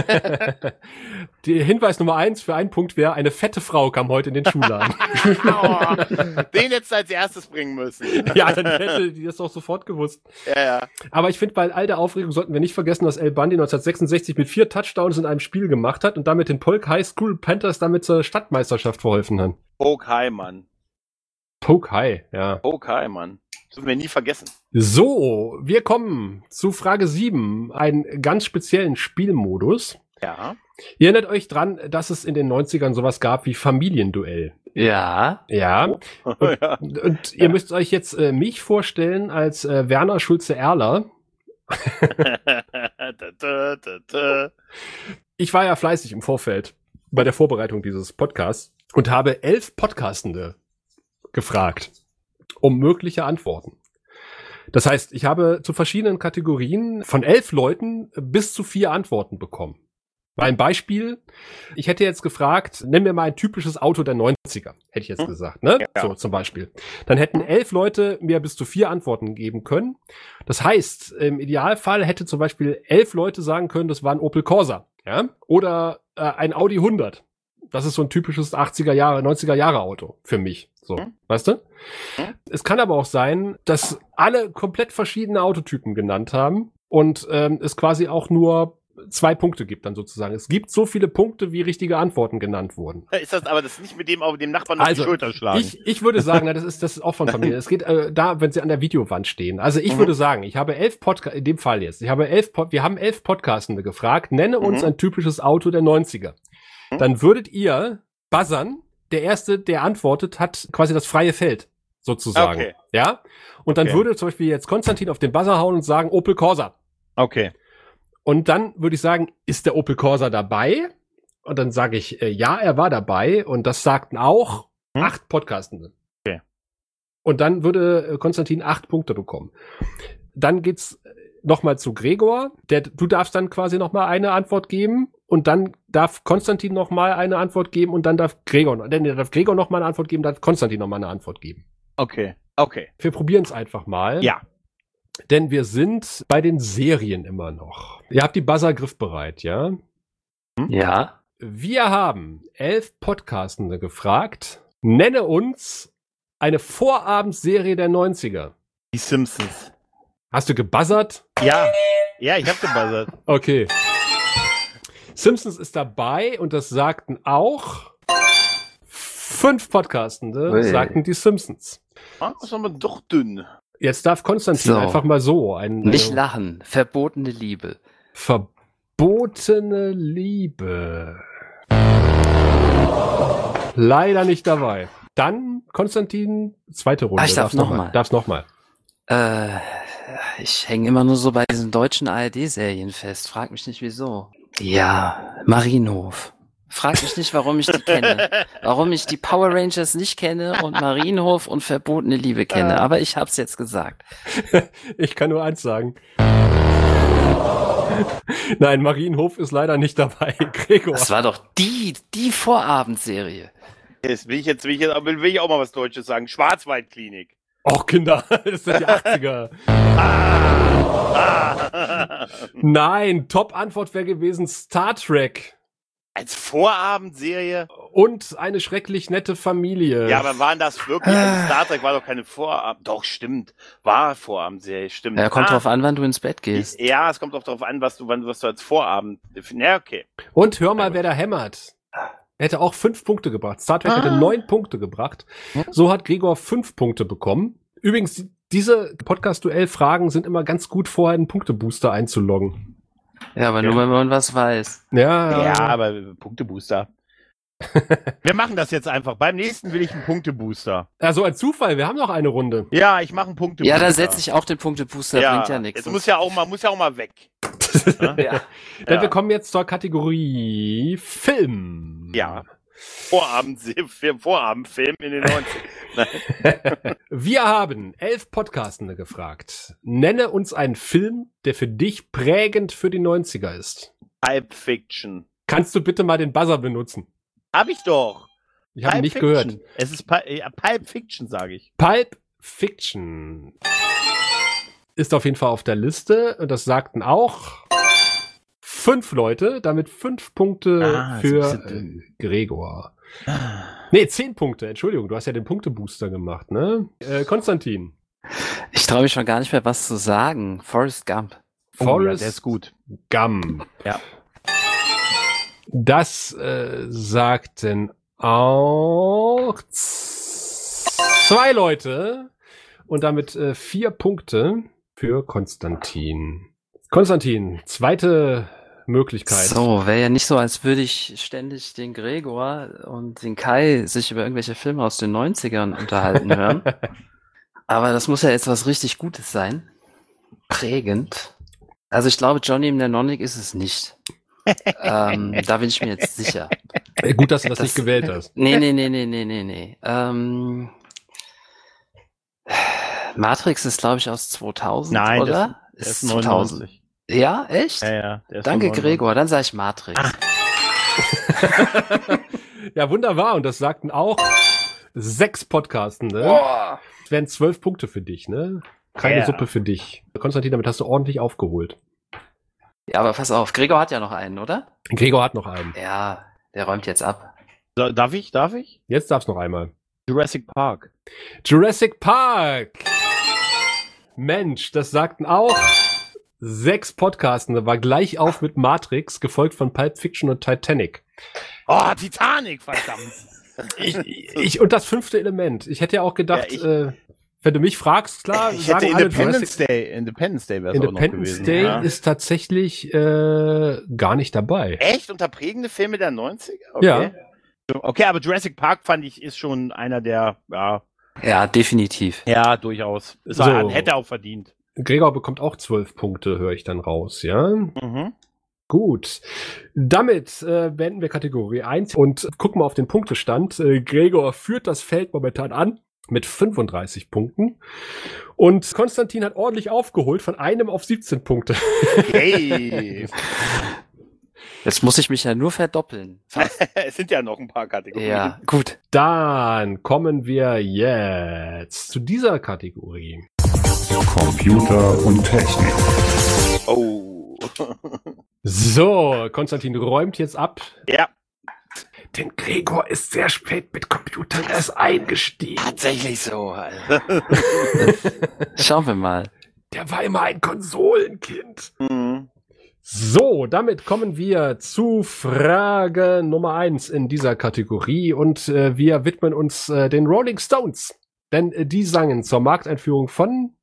Der Hinweis Nummer 1 für einen Punkt wäre, eine fette Frau kam heute in den Schuhladen. Den jetzt als erstes bringen müssen. Ja, dann hätte die das doch sofort gewusst. Ja. Aber ich finde, bei all der Aufregung sollten wir nicht vergessen, dass Al Bundy 1966 mit 4 Touchdowns in einem Spiel gemacht hat und damit den Polk High School Panthers damit zur Stadtmeisterschaft verholfen hat. Polk High, Mann. Polk High, ja. Polk High, Mann. Das dürfen wir nie vergessen. So, wir kommen zu Frage 7, einen ganz speziellen Spielmodus. Ja. Ihr erinnert euch dran, dass es in den 90ern sowas gab wie Familienduell. Ja. Ja. Und ihr müsst euch jetzt mich vorstellen als Werner Schulze-Erler. Ich war ja fleißig im Vorfeld bei der Vorbereitung dieses Podcasts und habe 11 Podcastende gefragt um mögliche Antworten. Das heißt, ich habe zu verschiedenen Kategorien von 11 Leuten bis zu 4 Antworten bekommen. Bei einem Beispiel, ich hätte jetzt gefragt, nenn mir mal ein typisches Auto der 90er, hätte ich jetzt gesagt, ne? Ja. So, zum Beispiel. Dann hätten 11 Leute mir bis zu 4 Antworten geben können. Das heißt, im Idealfall hätte zum Beispiel 11 Leute sagen können, das war ein Opel Corsa, ja? Oder ein Audi 100. Das ist so ein typisches 80er Jahre, 90er Jahre Auto für mich. So, weißt du? Es kann aber auch sein, dass alle komplett verschiedene Autotypen genannt haben und es quasi auch nur 2 Punkte gibt dann sozusagen. Es gibt so viele Punkte, wie richtige Antworten genannt wurden. Ist das aber das nicht mit dem auf dem Nachbarn auf die Schulter schlagen? Ich würde sagen, na, das ist auch von Familie. Es geht da, wenn sie an der Videowand stehen. Also ich würde sagen, ich habe 11 in dem Fall jetzt. Wir haben 11 Podcastende gefragt. Nenne uns ein typisches Auto der 90er. Dann würdet ihr buzzern. Der Erste, der antwortet, hat quasi das freie Feld, sozusagen. Okay. Ja? Und dann würde zum Beispiel jetzt Konstantin auf den Buzzer hauen und sagen, Opel Corsa. Okay. Und dann würde ich sagen, ist der Opel Corsa dabei? Und dann sage ich, ja, er war dabei. Und das sagten auch 8 Podcastende. Okay. Und dann würde Konstantin 8 Punkte bekommen. Dann geht's nochmal zu Gregor. Du darfst dann quasi nochmal eine Antwort geben. Und dann darf Konstantin nochmal eine Antwort geben. Und dann darf Gregor nochmal eine Antwort geben. Darf Konstantin nochmal eine Antwort geben. Okay. Wir probieren es einfach mal. Ja. Denn wir sind bei den Serien immer noch. Ihr habt die Buzzer griffbereit, ja? Ja. Wir haben 11 Podcastende gefragt. Nenne uns eine Vorabendserie der 90er. Die Simpsons. Hast du gebuzzert? Ja, ich hab gebuzzert. Okay. Simpsons ist dabei und das sagten auch 5 Podcastende, sagten die Simpsons. Das ist aber doch dünn. Jetzt darf Konstantin einfach mal so Nicht lachen. Verbotene Liebe. Verbotene Liebe. Leider nicht dabei. Dann, Konstantin, zweite Runde. Ich darf nochmal. Darfst nochmal. Ich hänge immer nur so bei diesen deutschen ARD-Serien fest. Frag mich nicht wieso. Ja, Marienhof. Frag mich nicht, warum ich die kenne. Warum ich die Power Rangers nicht kenne und Marienhof und Verbotene Liebe kenne. Aber ich hab's jetzt gesagt. Ich kann nur eins sagen. Nein, Marienhof ist leider nicht dabei, Gregor. Das war doch die Vorabendserie. Jetzt will ich auch mal was Deutsches sagen. Schwarzwaldklinik. Och, Kinder, das sind die 80er. Nein, Top-Antwort wäre gewesen Star Trek. Als Vorabendserie? Und eine schrecklich nette Familie. Ja, aber waren das wirklich? Also Star Trek war doch keine Vorabend. Doch, stimmt. War Vorabendserie, stimmt. Ja, kommt drauf an, wann du ins Bett gehst. Ja, es kommt auch darauf an, was du als Vorabend. Ja, okay. Und hör mal, wer da hämmert. Er hätte auch 5 Punkte gebracht. Star Trek hätte 9 Punkte gebracht. So hat Gregor 5 Punkte bekommen. Übrigens, diese Podcast-Duell-Fragen sind immer ganz gut, vorher einen Punktebooster einzuloggen. Ja, aber nur, wenn man was weiß. Ja, aber Punktebooster. Wir machen das jetzt einfach. Beim nächsten will ich einen Punktebooster. Also ein Zufall, wir haben noch eine Runde. Ja, ich mache einen Punktebooster. Ja, da setze ich auch den Punktebooster, bringt ja nichts. Jetzt muss ja auch mal weg. Ja. Denn wir kommen jetzt zur Kategorie Film. Ja. Vorabendfilm in den 90ern. Wir haben 11 Podcastende gefragt. Nenne uns einen Film, der für dich prägend für die 90er ist. Pulp Fiction. Kannst du bitte mal den Buzzer benutzen? Hab ich doch. Ich habe ihn nicht gehört. Es ist Pulp Fiction, sage ich. Pulp Fiction ist auf jeden Fall auf der Liste. Und das sagten auch 5 Leute, damit 5 Punkte für Gregor. Nee, 10 Punkte, Entschuldigung, du hast ja den Punktebooster gemacht, ne? Konstantin. Ich traue mich schon gar nicht mehr, was zu sagen. Forrest Gump. Forrest der ist gut. Gump. Ja. Das sagten auch 2 Leute und damit 4 Punkte für Konstantin. Konstantin, zweite Möglichkeit. So, wäre ja nicht so, als würde ich ständig den Gregor und den Kai sich über irgendwelche Filme aus den 90ern unterhalten hören. Aber das muss ja jetzt was richtig Gutes sein. Prägend. Also ich glaube, Johnny Mnemonic ist es nicht. Da bin ich mir jetzt sicher. Gut, dass du das nicht gewählt hast. Nee. Matrix ist, glaube ich, aus 2000, Nein, oder? Das ist 99. Ja, echt? Ja. Der ist Danke, Gregor. Dann sage ich Matrix. Ja, wunderbar. Und das sagten auch 6 Podcastende. Boah. Das wären 12 Punkte für dich, ne? Keine Suppe für dich. Konstantin, damit hast du ordentlich aufgeholt. Ja, aber pass auf. Gregor hat ja noch einen, oder? Gregor hat noch einen. Ja, der räumt jetzt ab. Darf ich? Jetzt darf's noch einmal. Jurassic Park. Jurassic Park! Mensch, das sagten auch 6 Podcastende, war gleich auf mit Matrix, gefolgt von Pulp Fiction und Titanic. Oh, Titanic, verdammt. Und das 5. Element. Ich hätte ja auch gedacht, wenn du mich fragst, klar, ich sagen hätte alle Independence Day wäre es auch noch gewesen. Independence Day ist tatsächlich gar nicht dabei. Echt? Unter prägende Filme der 90er? Okay. Ja. Okay, aber Jurassic Park fand ich ist schon einer der, Ja, definitiv. Ja, durchaus. Hätte auch verdient. Gregor bekommt auch 12 Punkte, höre ich dann raus, ja? Mhm. Gut. Damit beenden wir Kategorie 1 und gucken mal auf den Punktestand. Gregor führt das Feld momentan an mit 35 Punkten. Und Konstantin hat ordentlich aufgeholt von 1 auf 17 Punkte. Hey. Jetzt muss ich mich ja nur verdoppeln. Es sind ja noch ein paar Kategorien. Ja, gut. Dann kommen wir jetzt zu dieser Kategorie. Computer und Technik. Oh. So, Konstantin räumt jetzt ab. Ja. Denn Gregor ist sehr spät mit Computern erst eingestiegen. Tatsächlich so. Alter. Schauen wir mal. Der war immer ein Konsolenkind. Mhm. So, damit kommen wir zu Frage Nummer 1 in dieser Kategorie und wir widmen uns den Rolling Stones. Denn die sangen zur Markteinführung von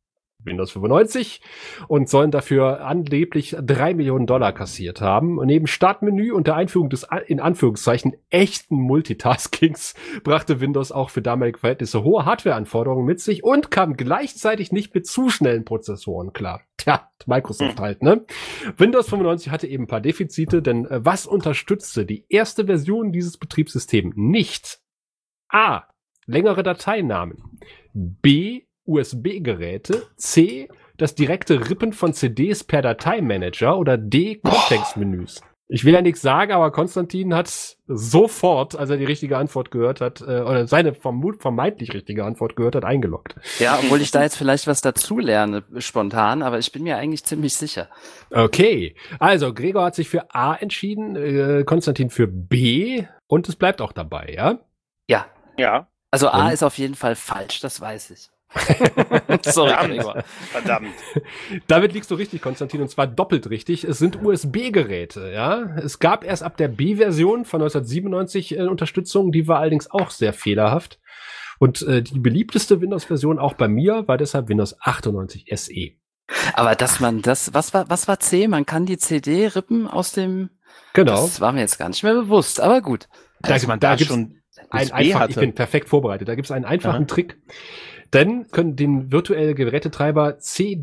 Windows 95 und sollen dafür angeblich $3 Millionen kassiert haben. Und neben Startmenü und der Einführung des in Anführungszeichen echten Multitaskings brachte Windows auch für damalige Verhältnisse hohe Hardwareanforderungen mit sich und kam gleichzeitig nicht mit zu schnellen Prozessoren klar. Tja, Microsoft halt, ne? Windows 95 hatte eben ein paar Defizite, denn was unterstützte die erste Version dieses Betriebssystems nicht? A. Längere Dateinamen. B. USB-Geräte, C. das direkte Rippen von CDs per Dateimanager oder D. Kontextmenüs. Ich will ja nichts sagen, aber Konstantin hat sofort, als er die richtige Antwort gehört hat, oder seine vermeintlich richtige Antwort gehört hat, eingeloggt. Ja, obwohl ich da jetzt vielleicht was dazu lerne, spontan, aber ich bin mir eigentlich ziemlich sicher. Okay, also Gregor hat sich für A entschieden, Konstantin für B und es bleibt auch dabei, ja? Ja. Ja. Also A ist auf jeden Fall falsch, das weiß ich. Sorry, Gregor. Verdammt. Damit liegst du richtig, Konstantin, und zwar doppelt richtig. Es sind USB-Geräte, ja. Es gab erst ab der B-Version von 1997 Unterstützung, die war allerdings auch sehr fehlerhaft. Und die beliebteste Windows-Version auch bei mir war deshalb Windows 98 SE. Aber dass man das, was war C? Man kann die CD rippen aus dem... Genau. Das war mir jetzt gar nicht mehr bewusst, aber gut. Also man da schon ich bin perfekt vorbereitet. Da gibt es einen einfachen Trick. Denn können den virtuellen Gerätetreiber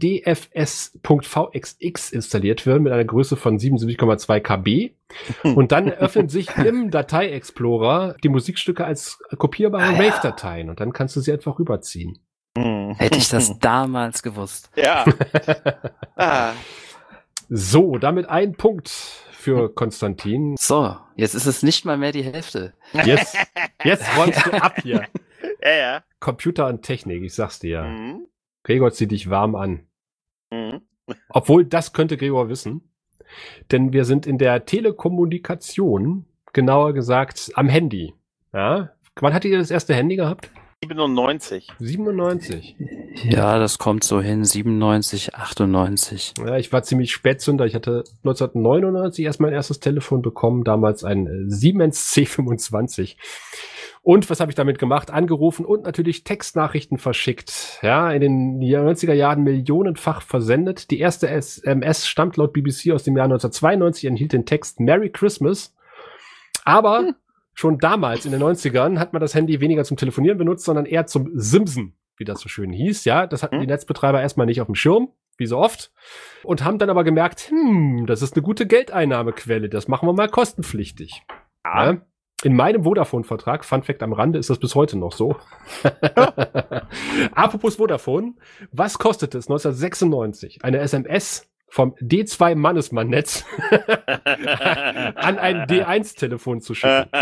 cdfs.vxx installiert werden mit einer Größe von 77,2 KB. Und dann öffnen sich im Datei-Explorer die Musikstücke als kopierbare Wave-Dateien. Und dann kannst du sie einfach rüberziehen. Hätte ich das damals gewusst. Ja. So, damit ein Punkt für Konstantin. So, jetzt ist es nicht mal mehr die Hälfte. Jetzt räumst du ab hier. Ja. Computer und Technik, ich sag's dir. Mhm. Gregor zieht dich warm an. Mhm. Obwohl, das könnte Gregor wissen. Denn wir sind in der Telekommunikation, genauer gesagt am Handy. Ja? Wann hattet ihr das erste Handy gehabt? 97. 97. Ja, das kommt so hin, 97, 98. Ja, ich war ziemlich Spätzünder. Ich hatte 1999 erst mein erstes Telefon bekommen, damals ein Siemens C25. Und was habe ich damit gemacht? Angerufen und natürlich Textnachrichten verschickt. Ja, in den 90er Jahren millionenfach versendet. Die erste SMS stammt laut BBC aus dem Jahr 1992, enthielt den Text Merry Christmas. Aber schon damals in den 90ern hat man das Handy weniger zum Telefonieren benutzt, sondern eher zum Simsen, wie das so schön hieß. Ja, das hatten die Netzbetreiber erstmal nicht auf dem Schirm, wie so oft. Und haben dann aber gemerkt, das ist eine gute Geldeinnahmequelle. Das machen wir mal kostenpflichtig. Ja. In meinem Vodafone-Vertrag, Fun Fact am Rande, ist das bis heute noch so. Apropos Vodafone, was kostete es 1996, eine SMS vom D2-Mannesmann-Netz an ein D1-Telefon zu schicken?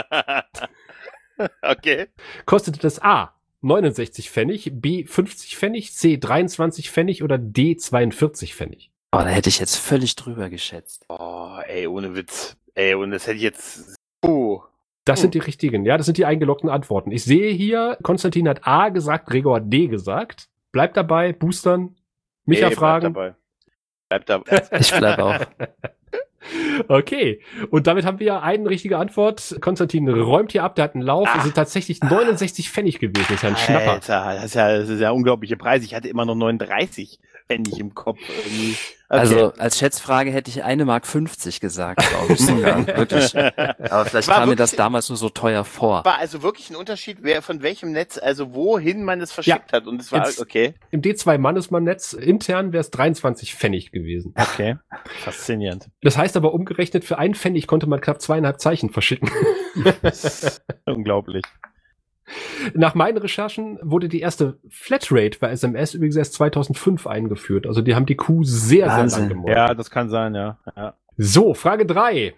Okay. Kostete das A 69 Pfennig, B 50 Pfennig, C 23 Pfennig oder D 42 Pfennig? Oh, da hätte ich jetzt völlig drüber geschätzt. Oh, ey, ohne Witz. Ey, und das hätte ich jetzt... Das sind die richtigen, ja, das sind die eingeloggten Antworten. Ich sehe hier, Konstantin hat A gesagt, Gregor hat D gesagt. Bleibt dabei, boostern, Micha fragen. Bleib dabei. Ich bleib auch. Okay, und damit haben wir eine richtige Antwort. Konstantin räumt hier ab, der hat einen Lauf. Es sind tatsächlich 69 Pfennig gewesen. Das ist ja ein Schnapper. Alter, das ist ja unglaubliche Preis. Ich hatte immer noch 39 Pfennig im Kopf. Irgendwie. Okay. Also als Schätzfrage hätte ich 1,50 Mark gesagt, glaube ich sogar. Wirklich. Aber vielleicht kam mir das damals nur so teuer vor. War also wirklich ein Unterschied, wer von welchem Netz, also wohin man es verschickt hat. Und es war okay. Im D2-Mannesmann-Netz intern wäre es 23 Pfennig gewesen. Okay, faszinierend. Das heißt aber umgerechnet, für einen Pfennig konnte man knapp 2,5 Zeichen verschicken. Unglaublich. Nach meinen Recherchen wurde die erste Flatrate bei SMS übrigens erst 2005 eingeführt. Also die haben die Kuh sehr lang gemolken. Ja, das kann sein, ja. So, Frage 3.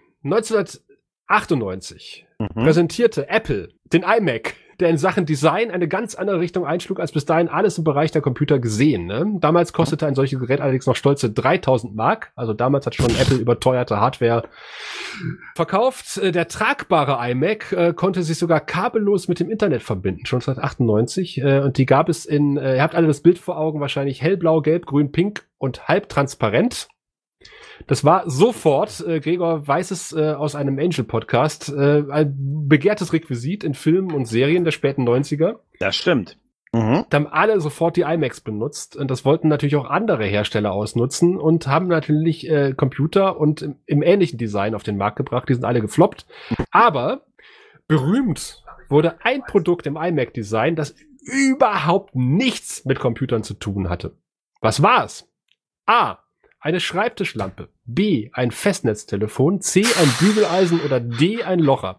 1998 präsentierte Apple den iMac, der in Sachen Design eine ganz andere Richtung einschlug, als bis dahin alles im Bereich der Computer gesehen. Ne? Damals kostete ein solches Gerät allerdings noch stolze 3.000 Mark. Also damals hat schon Apple überteuerte Hardware verkauft. Der tragbare iMac konnte sich sogar kabellos mit dem Internet verbinden, schon 1998. Und die gab es in, ihr habt alle das Bild vor Augen, wahrscheinlich hellblau, gelb, grün, pink und halbtransparent. Das war sofort, Gregor weiß es aus einem Angel-Podcast, ein begehrtes Requisit in Filmen und Serien der späten 90er. Das stimmt. Mhm. Da haben alle sofort die iMacs benutzt und das wollten natürlich auch andere Hersteller ausnutzen und haben natürlich Computer und im ähnlichen Design auf den Markt gebracht. Die sind alle gefloppt. Aber berühmt wurde ein Produkt im iMac-Design, das überhaupt nichts mit Computern zu tun hatte. Was war es? A. Eine Schreibtischlampe. B. Ein Festnetztelefon. C. Ein Bügeleisen oder D. ein Locher.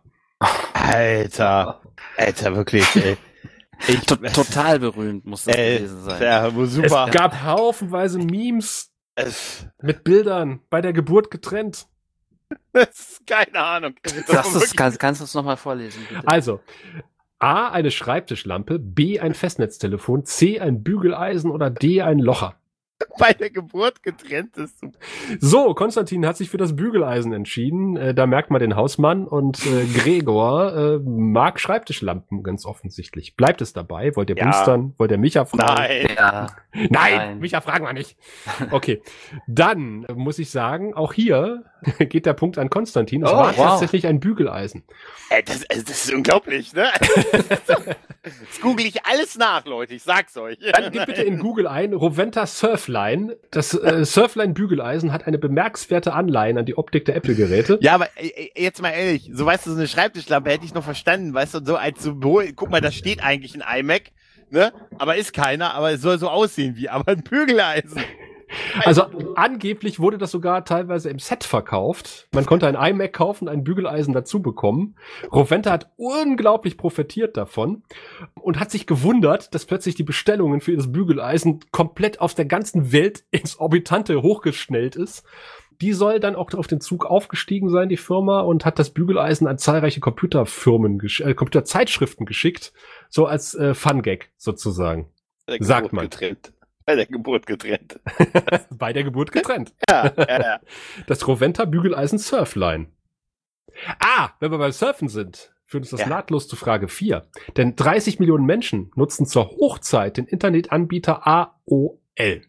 Alter, wirklich, ey. Total berühmt muss das gewesen sein. Ja, super. Es gab haufenweise Memes mit Bildern bei der Geburt getrennt. Keine Ahnung. Kannst du es nochmal vorlesen, bitte? Also, A, eine Schreibtischlampe, B, ein Festnetztelefon, C, ein Bügeleisen oder D, ein Locher. Bei der Geburt getrennt ist. So, Konstantin hat sich für das Bügeleisen entschieden. Da merkt man den Hausmann und Gregor mag Schreibtischlampen ganz offensichtlich. Bleibt es dabei? Wollt ihr boostern? Wollt ihr Micha fragen? Nein. Ja. Nein, Micha, fragen wir nicht. Okay, dann muss ich sagen, auch hier geht der Punkt an Konstantin. Es war tatsächlich ein Bügeleisen. Das ist unglaublich, ne? Jetzt google ich alles nach, Leute, ich sag's euch. Dann gebt bitte in Google ein, Roventa Surfline. Das Surfline-Bügeleisen hat eine bemerkenswerte Anleihen an die Optik der Apple-Geräte. Ja, aber jetzt mal ehrlich, so weißt du, so eine Schreibtischlampe hätte ich noch verstanden, weißt du, so als Symbol, guck mal, da steht eigentlich ein iMac, ne? Aber ist keiner, aber es soll so aussehen wie, aber ein Bügeleisen. Also angeblich wurde das sogar teilweise im Set verkauft. Man konnte ein iMac kaufen, ein Bügeleisen dazu bekommen. Roventa hat unglaublich profitiert davon und hat sich gewundert, dass plötzlich die Bestellungen für das Bügeleisen komplett auf der ganzen Welt ins Orbitante hochgeschnellt ist. Die soll dann auch auf den Zug aufgestiegen sein, die Firma, und hat das Bügeleisen an zahlreiche Computerzeitschriften geschickt, so als Fun-Gag sozusagen. Sagt man. Bei der Geburt getrennt. Bei der Geburt getrennt. Ja. Das Roventa Bügeleisen Surfline. Wenn wir beim Surfen sind, führt uns das nahtlos zu Frage 4. Denn 30 Millionen Menschen nutzen zur Hochzeit den Internetanbieter AOL.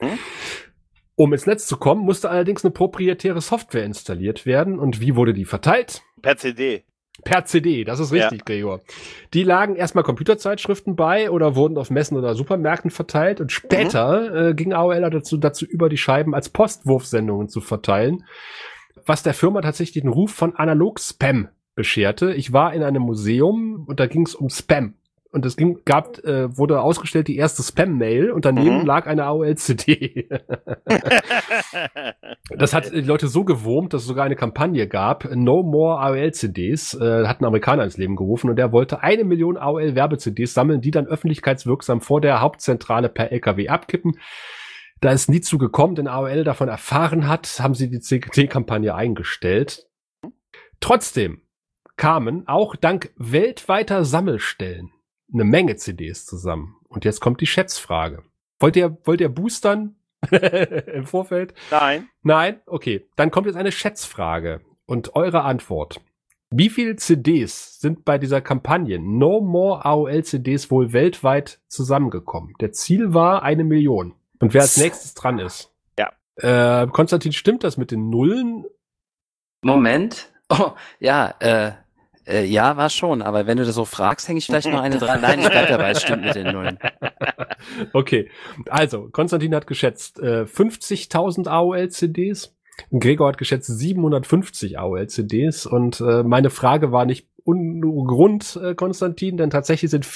Um ins Netz zu kommen, musste allerdings eine proprietäre Software installiert werden. Und wie wurde die verteilt? Per CD. Per CD, das ist richtig, Gregor. Die lagen erstmal Computerzeitschriften bei oder wurden auf Messen oder Supermärkten verteilt und später ging AOL dazu über, die Scheiben als Postwurfsendungen zu verteilen, was der Firma tatsächlich den Ruf von Analog-Spam bescherte. Ich war in einem Museum und da ging es um Spam. Und es wurde ausgestellt die erste Spam-Mail und daneben lag eine AOL-CD. Das hat die Leute so gewurmt, dass es sogar eine Kampagne gab. No more AOL-CDs, hat ein Amerikaner ins Leben gerufen und der wollte 1 Million AOL-Werbe-CDs sammeln, die dann öffentlichkeitswirksam vor der Hauptzentrale per LKW abkippen. Da ist nie zu gekommen, denn AOL davon erfahren hat, haben sie die CD-Kampagne eingestellt. Trotzdem kamen auch dank weltweiter Sammelstellen eine Menge CDs zusammen. Und jetzt kommt die Schätzfrage. Wollt ihr boostern im Vorfeld? Nein. Nein? Okay. Dann kommt jetzt eine Schätzfrage. Und eure Antwort. Wie viele CDs sind bei dieser Kampagne No More AOL CDs wohl weltweit zusammengekommen? Der Ziel war 1 Million. Und wer als nächstes dran ist? Ja. Konstantin, stimmt das mit den Nullen? Moment. Oh, ja, ja, war schon, aber wenn du das so fragst, hänge ich vielleicht noch eine dran. Nein, ich bleib dabei, es stimmt mit den Nullen. Okay, also, Konstantin hat geschätzt 50.000 AOL-CDs, Gregor hat geschätzt 750 AOL-CDs und meine Frage war nicht ohne Grund, Konstantin, denn tatsächlich sind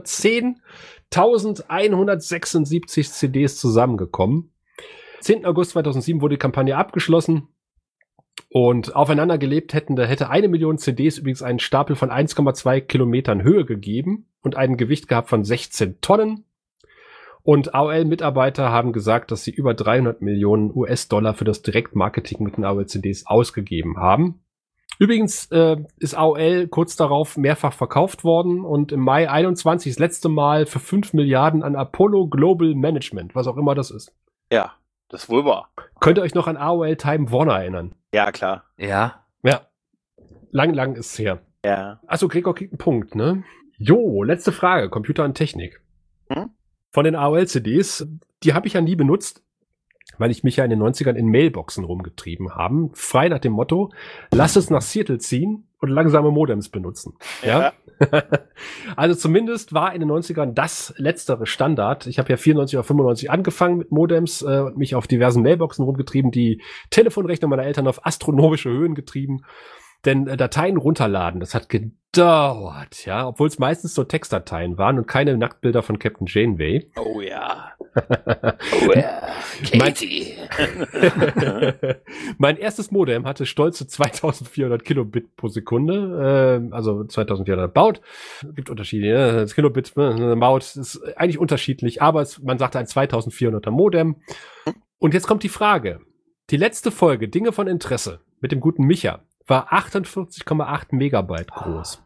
410.176 CDs zusammengekommen. 10. August 2007 wurde die Kampagne abgeschlossen. Und aufeinander gelebt hätte 1 Million CDs übrigens einen Stapel von 1,2 Kilometern Höhe gegeben und ein Gewicht gehabt von 16 Tonnen. Und AOL-Mitarbeiter haben gesagt, dass sie über 300 Millionen US-Dollar für das Direktmarketing mit den AOL-CDs ausgegeben haben. Übrigens ist AOL kurz darauf mehrfach verkauft worden und im Mai 21 das letzte Mal für 5 Milliarden an Apollo Global Management, was auch immer das ist. Ja, das wohl war. Könnt ihr euch noch an AOL Time Warner erinnern? Ja, klar. Ja. Ja. Lang ist's her. Ja. Achso, Gregor kriegt einen Punkt, ne? Jo, letzte Frage. Computer und Technik. Von den AOL-CDs, die habe ich ja nie benutzt, weil ich mich ja in den 90ern in Mailboxen rumgetrieben habe. Frei nach dem Motto, lass es nach Seattle ziehen, und langsame Modems benutzen. Ja. Also zumindest war in den 90ern das letztere Standard. Ich habe ja 94 oder 95 angefangen mit Modems und mich auf diversen Mailboxen rumgetrieben, die Telefonrechnung meiner Eltern auf astronomische Höhen getrieben. Denn Dateien runterladen, das hat gedauert, ja, obwohl es meistens nur Textdateien waren und keine Nacktbilder von Captain Janeway. Oh ja. Oh ja, Katie. Mein erstes Modem hatte stolze 2400 Kilobit pro Sekunde, also 2400 baut. Gibt Unterschiede, ja? Das Kilobit baut ist eigentlich unterschiedlich, aber man sagte ein 2400er Modem. Und jetzt kommt die Frage. Die letzte Folge, Dinge von Interesse, mit dem guten Micha, war 48,8 Megabyte groß.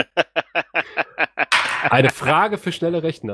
Eine Frage für schnelle Rechner.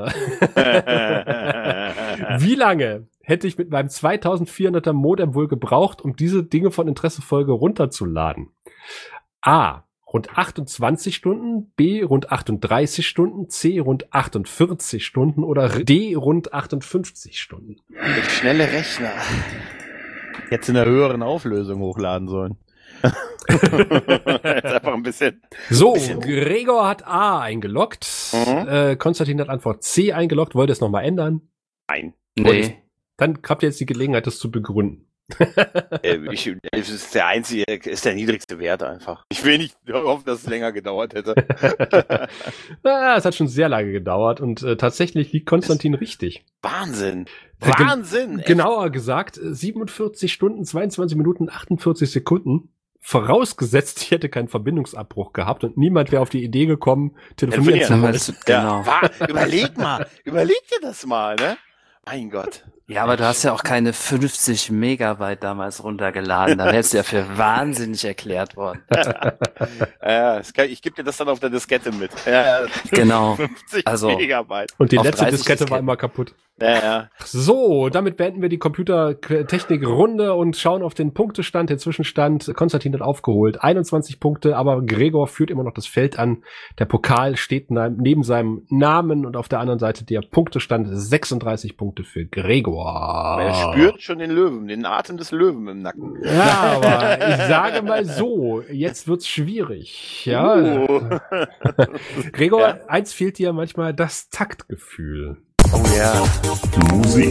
Wie lange hätte ich mit meinem 2400er Modem wohl gebraucht, um diese Dinge von Interesse-Folge runterzuladen? A. Rund 28 Stunden, B. Rund 38 Stunden, C. Rund 48 Stunden oder D. Rund 58 Stunden. Schnelle Rechner. Jetzt in der höheren Auflösung hochladen sollen. Jetzt einfach ein bisschen. So, Gregor hat A eingeloggt. Konstantin hat Antwort C eingeloggt. Wollt ihr es nochmal ändern? Nein. Nee. Dann habt ihr jetzt die Gelegenheit, das zu begründen. Es ist der einzige, ist der niedrigste Wert einfach. Ich will nicht hoffen, dass es länger gedauert hätte. Es hat schon sehr lange gedauert und tatsächlich liegt Konstantin richtig. Wahnsinn. Wahnsinn. Genauer gesagt, 47 Stunden, 22 Minuten, 48 Sekunden. Vorausgesetzt, ich hätte keinen Verbindungsabbruch gehabt und niemand wäre auf die Idee gekommen, telefonieren zu wollen. Genau. Überleg dir das mal, ne? Mein Gott. Ja, aber du hast ja auch keine 50 Megabyte damals runtergeladen. Da wärst du ja für wahnsinnig erklärt worden. Ich gebe dir das dann auf der Diskette mit. Ja, Genau. 50 Also, Megabyte. Und die Auf letzte 30 Diskette war Disketten. immer kaputt. Ja. So, damit beenden wir die Computertechnik-Runde und schauen auf den Punktestand, den Zwischenstand. Konstantin hat aufgeholt 21 Punkte, aber Gregor führt immer noch das Feld an. Der Pokal steht neben seinem Namen und auf der anderen Seite der Punktestand 36 Punkte für Gregor. Er spürt schon den Löwen, den Atem des Löwen im Nacken. Ja, aber ich sage mal so, jetzt wird's schwierig. Ja. Gregor, Ja. eins fehlt dir manchmal, das Taktgefühl. Oh ja. Musik,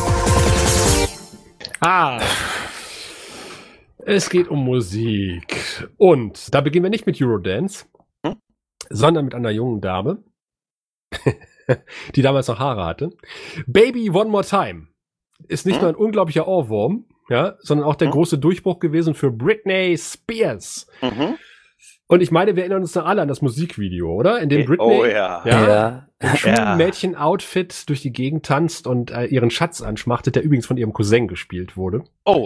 Es geht um Musik. Und da beginnen wir nicht mit Eurodance, sondern mit einer jungen Dame, die damals noch Haare hatte. Baby One More Time ist nicht nur ein unglaublicher Ohrwurm, ja, sondern auch der große Durchbruch gewesen für Britney Spears. Mhm. Und ich meine, wir erinnern uns noch alle an das Musikvideo, oder? In dem Britney Oh ja. ja. im Schulmädchen-Outfit durch die Gegend tanzt und ihren Schatz anschmachtet, der übrigens von ihrem Cousin gespielt wurde. Oh.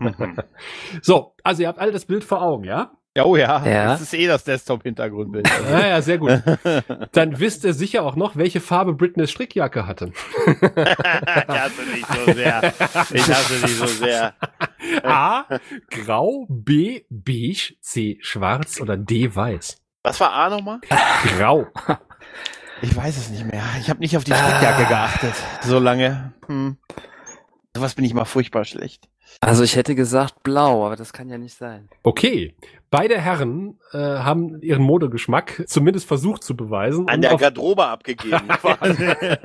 So, also ihr habt alle das Bild vor Augen, ja? Oh ja. Ja. Das ist das Desktop-Hintergrundbild. Ja, sehr gut. Dann wisst ihr sicher auch noch, welche Farbe Britneys Strickjacke hatte. Ich hasse dich so sehr. Ich hasse dich so sehr. A, grau, B, beige, C, schwarz oder D, weiß. Was war A nochmal? Grau. Ich weiß es nicht mehr. Ich habe nicht auf die Strickjacke geachtet. So lange. Sowas bin ich mal furchtbar schlecht. Also ich hätte gesagt blau, aber das kann ja nicht sein. Okay. Beide Herren haben ihren Modegeschmack zumindest versucht zu beweisen. An und der auf- Garderobe abgegeben. quasi.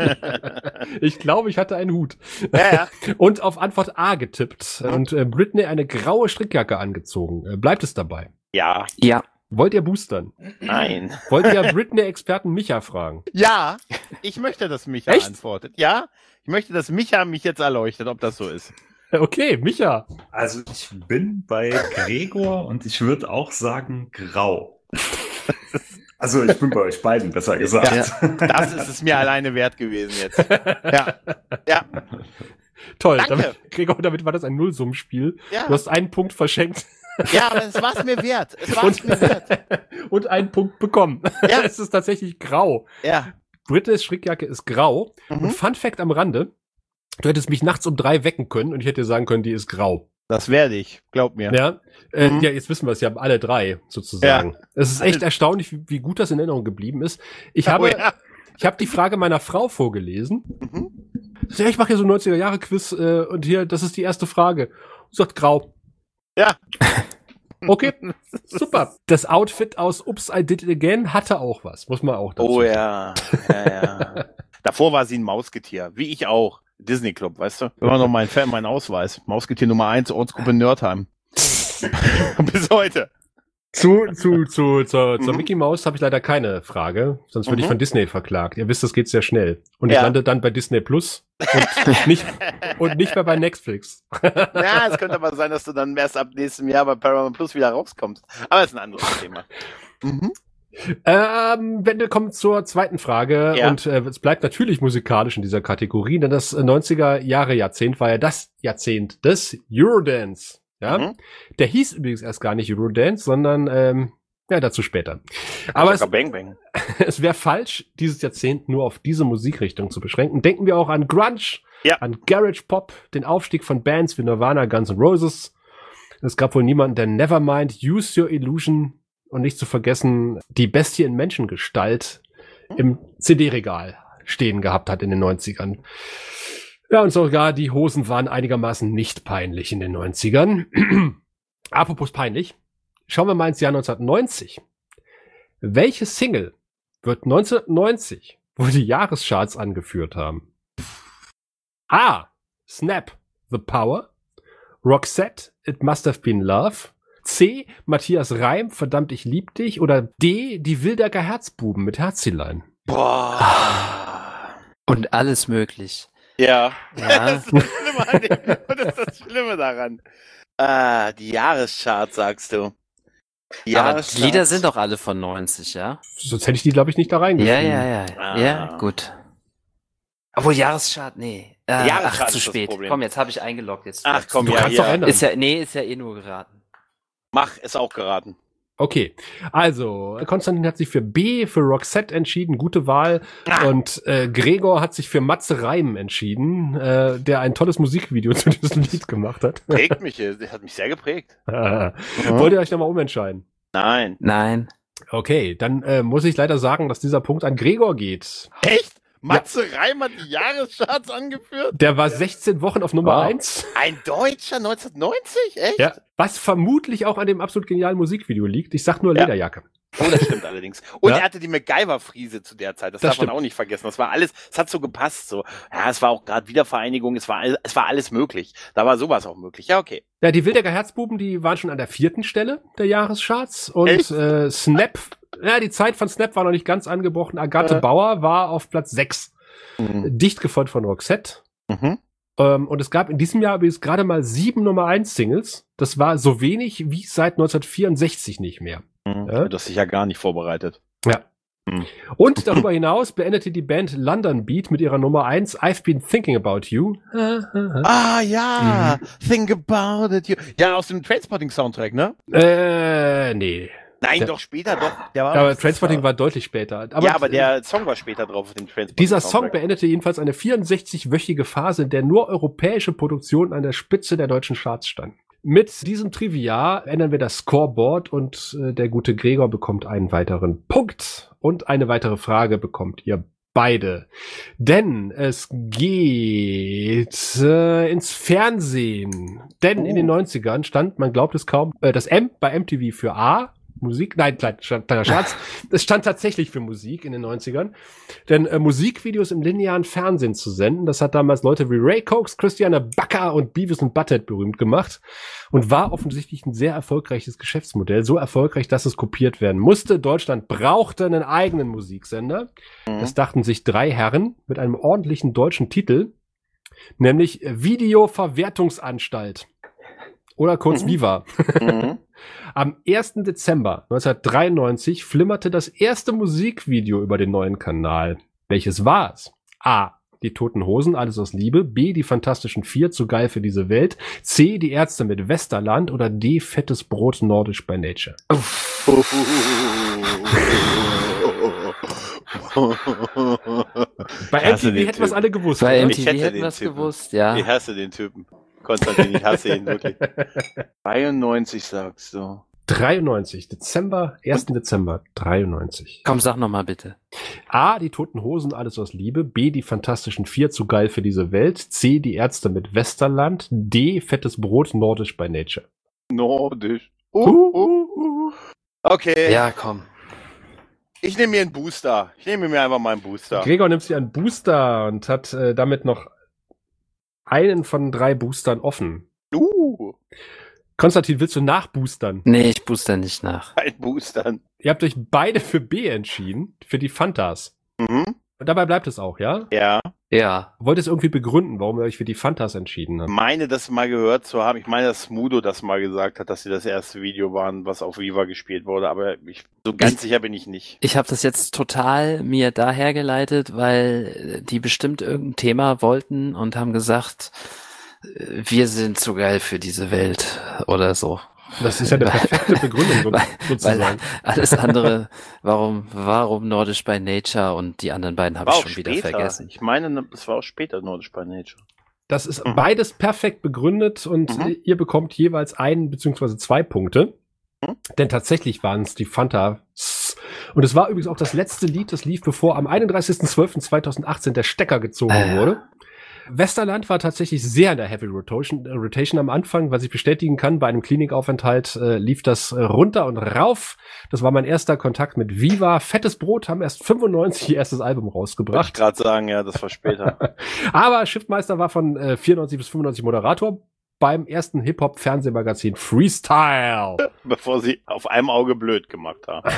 Ich glaube, ich hatte einen Hut. Ja. Und auf Antwort A getippt. Und Britney eine graue Strickjacke angezogen. Bleibt es dabei? Ja. Ja. Wollt ihr boostern? Nein. Wollt ihr Britney-Experten Micha fragen? Ja. Ich möchte, dass Micha Echt? antwortet. Ja. Ich möchte, dass Micha mich jetzt erleuchtet, ob das so ist. Okay, Micha. Also ich bin bei Gregor und ich würde auch sagen grau. Also ich bin bei euch beiden, besser gesagt. Das ist es mir alleine wert gewesen jetzt. Ja. Ja. Toll. Danke. Gregor, damit war das ein Nullsummenspiel. Ja. Du hast einen Punkt verschenkt Ja, aber es war es mir wert. Es war es mir wert. und einen Punkt bekommen. Ja. Es ist tatsächlich grau. Ja. Britneys Strickjacke ist grau. Und Fun Fact am Rande, du hättest mich nachts um 3 wecken können und ich hätte dir sagen können, die ist grau. Das werde ich. Glaub mir. Ja, ja, jetzt wissen wir es ja alle drei sozusagen. Es ist echt erstaunlich, wie gut das in Erinnerung geblieben ist. Ich habe die Frage meiner Frau vorgelesen. Ja, ich mache hier so 90er-Jahre-Quiz und hier, das ist die erste Frage. Sie sagt grau. Ja. Okay, super. Das Outfit aus Oops, I Did It Again hatte auch was, muss man auch dazu Oh sagen. ja. Davor war sie ein Mausgetier, wie ich auch. Disney Club, weißt du? Immer noch mein Fan, mein Ausweis. Mausgetier Nummer 1, Ortsgruppe Nördheim. Bis heute. Zur Mickey Mouse habe ich leider keine Frage, sonst würde ich von Disney verklagt. Ihr wisst, das geht sehr schnell. Und ich lande dann bei Disney Plus und nicht mehr bei Netflix. Ja, es könnte aber sein, dass du dann erst ab nächstem Jahr bei Paramount Plus wieder rauskommst. Aber das ist ein anderes Thema. Wenn wir kommen zur zweiten Frage und es bleibt natürlich musikalisch in dieser Kategorie, denn das 90er-Jahre-Jahrzehnt war ja das Jahrzehnt des Eurodance. Ja, der hieß übrigens erst gar nicht Eurodance, sondern dazu später. Aber es wäre falsch, dieses Jahrzehnt nur auf diese Musikrichtung zu beschränken. Denken wir auch an Grunge, an Garage Pop, den Aufstieg von Bands wie Nirvana, Guns N' Roses. Es gab wohl niemanden, der Nevermind, Use Your Illusion und nicht zu vergessen die Bestie in Menschengestalt im CD-Regal stehen gehabt hat in den 90ern. Ja, und sogar die Hosen waren einigermaßen nicht peinlich in den 90ern. Apropos peinlich, schauen wir mal ins Jahr 1990. Welche Single wird 1990 wohl die Jahrescharts angeführt haben? A. Snap, The Power. Roxette, It Must Have Been Love. C. Matthias Reim, Verdammt, ich lieb dich. Oder D. Die Wildecker Herzbuben mit Herzilein. Boah. Und alles möglich. Ja. Das ist das Schlimme daran. Die Jahrescharts, sagst du. Die Lieder sind doch alle von 90, ja? Sonst hätte ich die, glaube ich, nicht da reingeschrieben. Ja, gut. Obwohl, Jahreschart, nee. Jahreschart zu spät. Komm, jetzt habe ich eingeloggt. Jetzt kannst doch ändern. Ist ja eh nur geraten. Ist auch geraten. Okay, also Konstantin hat sich für B, für Roxette entschieden, gute Wahl. Und Gregor hat sich für Matze Reim entschieden, der ein tolles Musikvideo zu diesem Lied gemacht hat. Prägt mich, das hat mich sehr geprägt. Wollt ihr euch nochmal umentscheiden? Nein. Okay, dann muss ich leider sagen, dass dieser Punkt an Gregor geht. Echt? Matze Reim hat die Jahrescharts angeführt? Der war 16 Wochen auf Nummer 1. Ein Deutscher 1990? Echt? Ja, was vermutlich auch an dem absolut genialen Musikvideo liegt. Ich sag nur Lederjacke. Oh, das stimmt allerdings. Und er hatte die MacGyver-Friese zu der Zeit. Das darf man auch nicht vergessen. Das war alles, es hat so gepasst. So. Ja, es war auch gerade Wiedervereinigung. Es war alles möglich. Da war sowas auch möglich. Ja, okay. Ja, die Wildecker Herzbuben, die waren schon an der 4. Stelle der Jahrescharts. Und Snap, die Zeit von Snap war noch nicht ganz angebrochen. Agathe Bauer war auf Platz 6. Dicht gefolgt von Roxette. Und es gab in diesem Jahr übrigens gerade mal 7 Nummer 1 Singles. Das war so wenig wie seit 1964 nicht mehr. Du hast dich ja gar nicht vorbereitet. Ja. Und darüber hinaus beendete die Band London Beat mit ihrer Nummer 1 I've Been Thinking About You. Think About It. Ja, aus dem Trainspotting-Soundtrack, ne? Nee. Nein, doch später, doch. Aber Trainspotting war deutlich später. Aber der Song war später drauf auf dem Trainspotting. Dieser Song beendete jedenfalls eine 64-wöchige Phase, in der nur europäische Produktionen an der Spitze der deutschen Charts standen. Mit diesem Trivia ändern wir das Scoreboard und der gute Gregor bekommt einen weiteren Punkt und eine weitere Frage bekommt ihr beide. Denn es geht ins Fernsehen. Denn in den 90ern stand, man glaubt es kaum, das M bei MTV für A, Musik, nein, kleiner Scherz. Es stand tatsächlich für Musik in den 90ern. Denn Musikvideos im linearen Fernsehen zu senden, das hat damals Leute wie Ray Cox, Christiane Backer und Beavis und Butthead berühmt gemacht und war offensichtlich ein sehr erfolgreiches Geschäftsmodell. So erfolgreich, dass es kopiert werden musste. Deutschland brauchte einen eigenen Musiksender. Das dachten sich 3 Herren mit einem ordentlichen deutschen Titel, nämlich Videoverwertungsanstalt. Oder kurz Viva. Am 1. Dezember 1993 flimmerte das erste Musikvideo über den neuen Kanal. Welches war es? A. Die Toten Hosen, Alles aus Liebe. B. Die Fantastischen Vier, zu geil für diese Welt. C. Die Ärzte mit Westerland. Oder D. Fettes Brot, Nordisch by Nature. Bei MTV hätten wir es alle gewusst. Bei MTV hätten wir es gewusst, ja. Ich hasse den Typen. Konstantin, ich hasse ihn wirklich. 93 sagst du. 93, Dezember, 1. Dezember 93. Komm, sag nochmal bitte. A, die Toten Hosen, Alles aus Liebe. B, die Fantastischen Vier, zu geil für diese Welt. C, die Ärzte mit Westerland. D, Fettes Brot, Nordisch by Nature. Nordisch. Okay. Ja, komm. Ich nehme mir einen Booster. Ich nehme mir einfach mal einen Booster. Gregor nimmt sich einen Booster und hat damit noch einen von 3 Boostern offen. Konstantin, willst du nachboostern? Nee, ich booster nicht nach. Ein Boostern. Ihr habt euch beide für B entschieden, für die Fantas. Mhm. Und dabei bleibt es auch, ja? Ja. Ja. Wollt ihr es irgendwie begründen, warum ihr euch für die Fantas entschieden habt? Ich meine, das mal gehört zu haben. Ich meine, dass Smudo das mal gesagt hat, dass sie das erste Video waren, was auf Viva gespielt wurde. Aber so ganz sicher bin ich nicht. Ich habe das jetzt total mir daher geleitet, weil die bestimmt irgendein Thema wollten und haben gesagt, wir sind zu geil für diese Welt oder so. Das ist ja eine perfekte Begründung sozusagen. Weil alles andere, warum Nordisch by Nature und die anderen beiden habe ich schon wieder vergessen. Ich meine, es war auch später Nordisch by Nature. Das ist beides perfekt begründet und ihr bekommt jeweils 1 bzw. 2 Punkte. Denn tatsächlich waren es die Fantas. Und es war übrigens auch das letzte Lied, das lief, bevor am 31.12.2018 der Stecker gezogen wurde. Westerland war tatsächlich sehr in der Heavy Rotation am Anfang, was ich bestätigen kann. Bei einem Klinikaufenthalt lief das runter und rauf. Das war mein erster Kontakt mit Viva. Fettes Brot haben erst 95 ihr erstes Album rausgebracht. Wollte ich gerade sagen, ja, das war später. Aber Shiftmeister war von 94 bis 95 Moderator beim ersten Hip-Hop-Fernsehmagazin Freestyle. Bevor sie auf einem Auge blöd gemacht haben.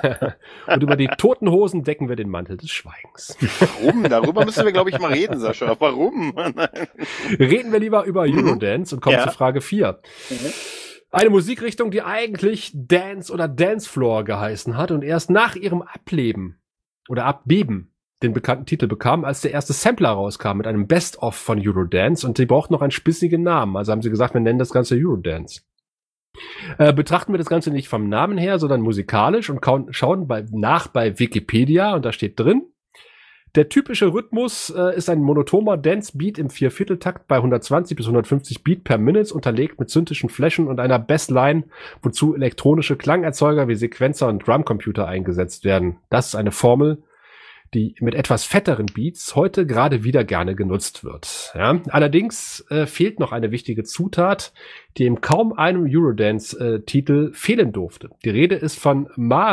Und über die Toten Hosen decken wir den Mantel des Schweigens. Warum? Darüber müssen wir, glaube ich, mal reden, Sascha. Warum? Reden wir lieber über Eurodance und kommen zu Frage 4. Eine Musikrichtung, die eigentlich Dance oder Dancefloor geheißen hat und erst nach ihrem Ableben oder Abbeben den bekannten Titel bekam, als der erste Sampler rauskam mit einem Best-of von Eurodance und die braucht noch einen spissigen Namen. Also haben sie gesagt, wir nennen das Ganze Eurodance. Betrachten wir das Ganze nicht vom Namen her, sondern musikalisch und schauen nach bei Wikipedia und da steht drin, der typische Rhythmus ist ein monotoner Dance-Beat im 4/4-Takt bei 120 bis 150 Beat per Minute, unterlegt mit synthetischen Flächen und einer Bassline, wozu elektronische Klangerzeuger wie Sequenzer und Drumcomputer eingesetzt werden. Das ist eine Formel, die mit etwas fetteren Beats heute gerade wieder gerne genutzt wird. Ja? Allerdings fehlt noch eine wichtige Zutat, die in kaum einem Eurodance-Titel fehlen durfte. Die Rede ist von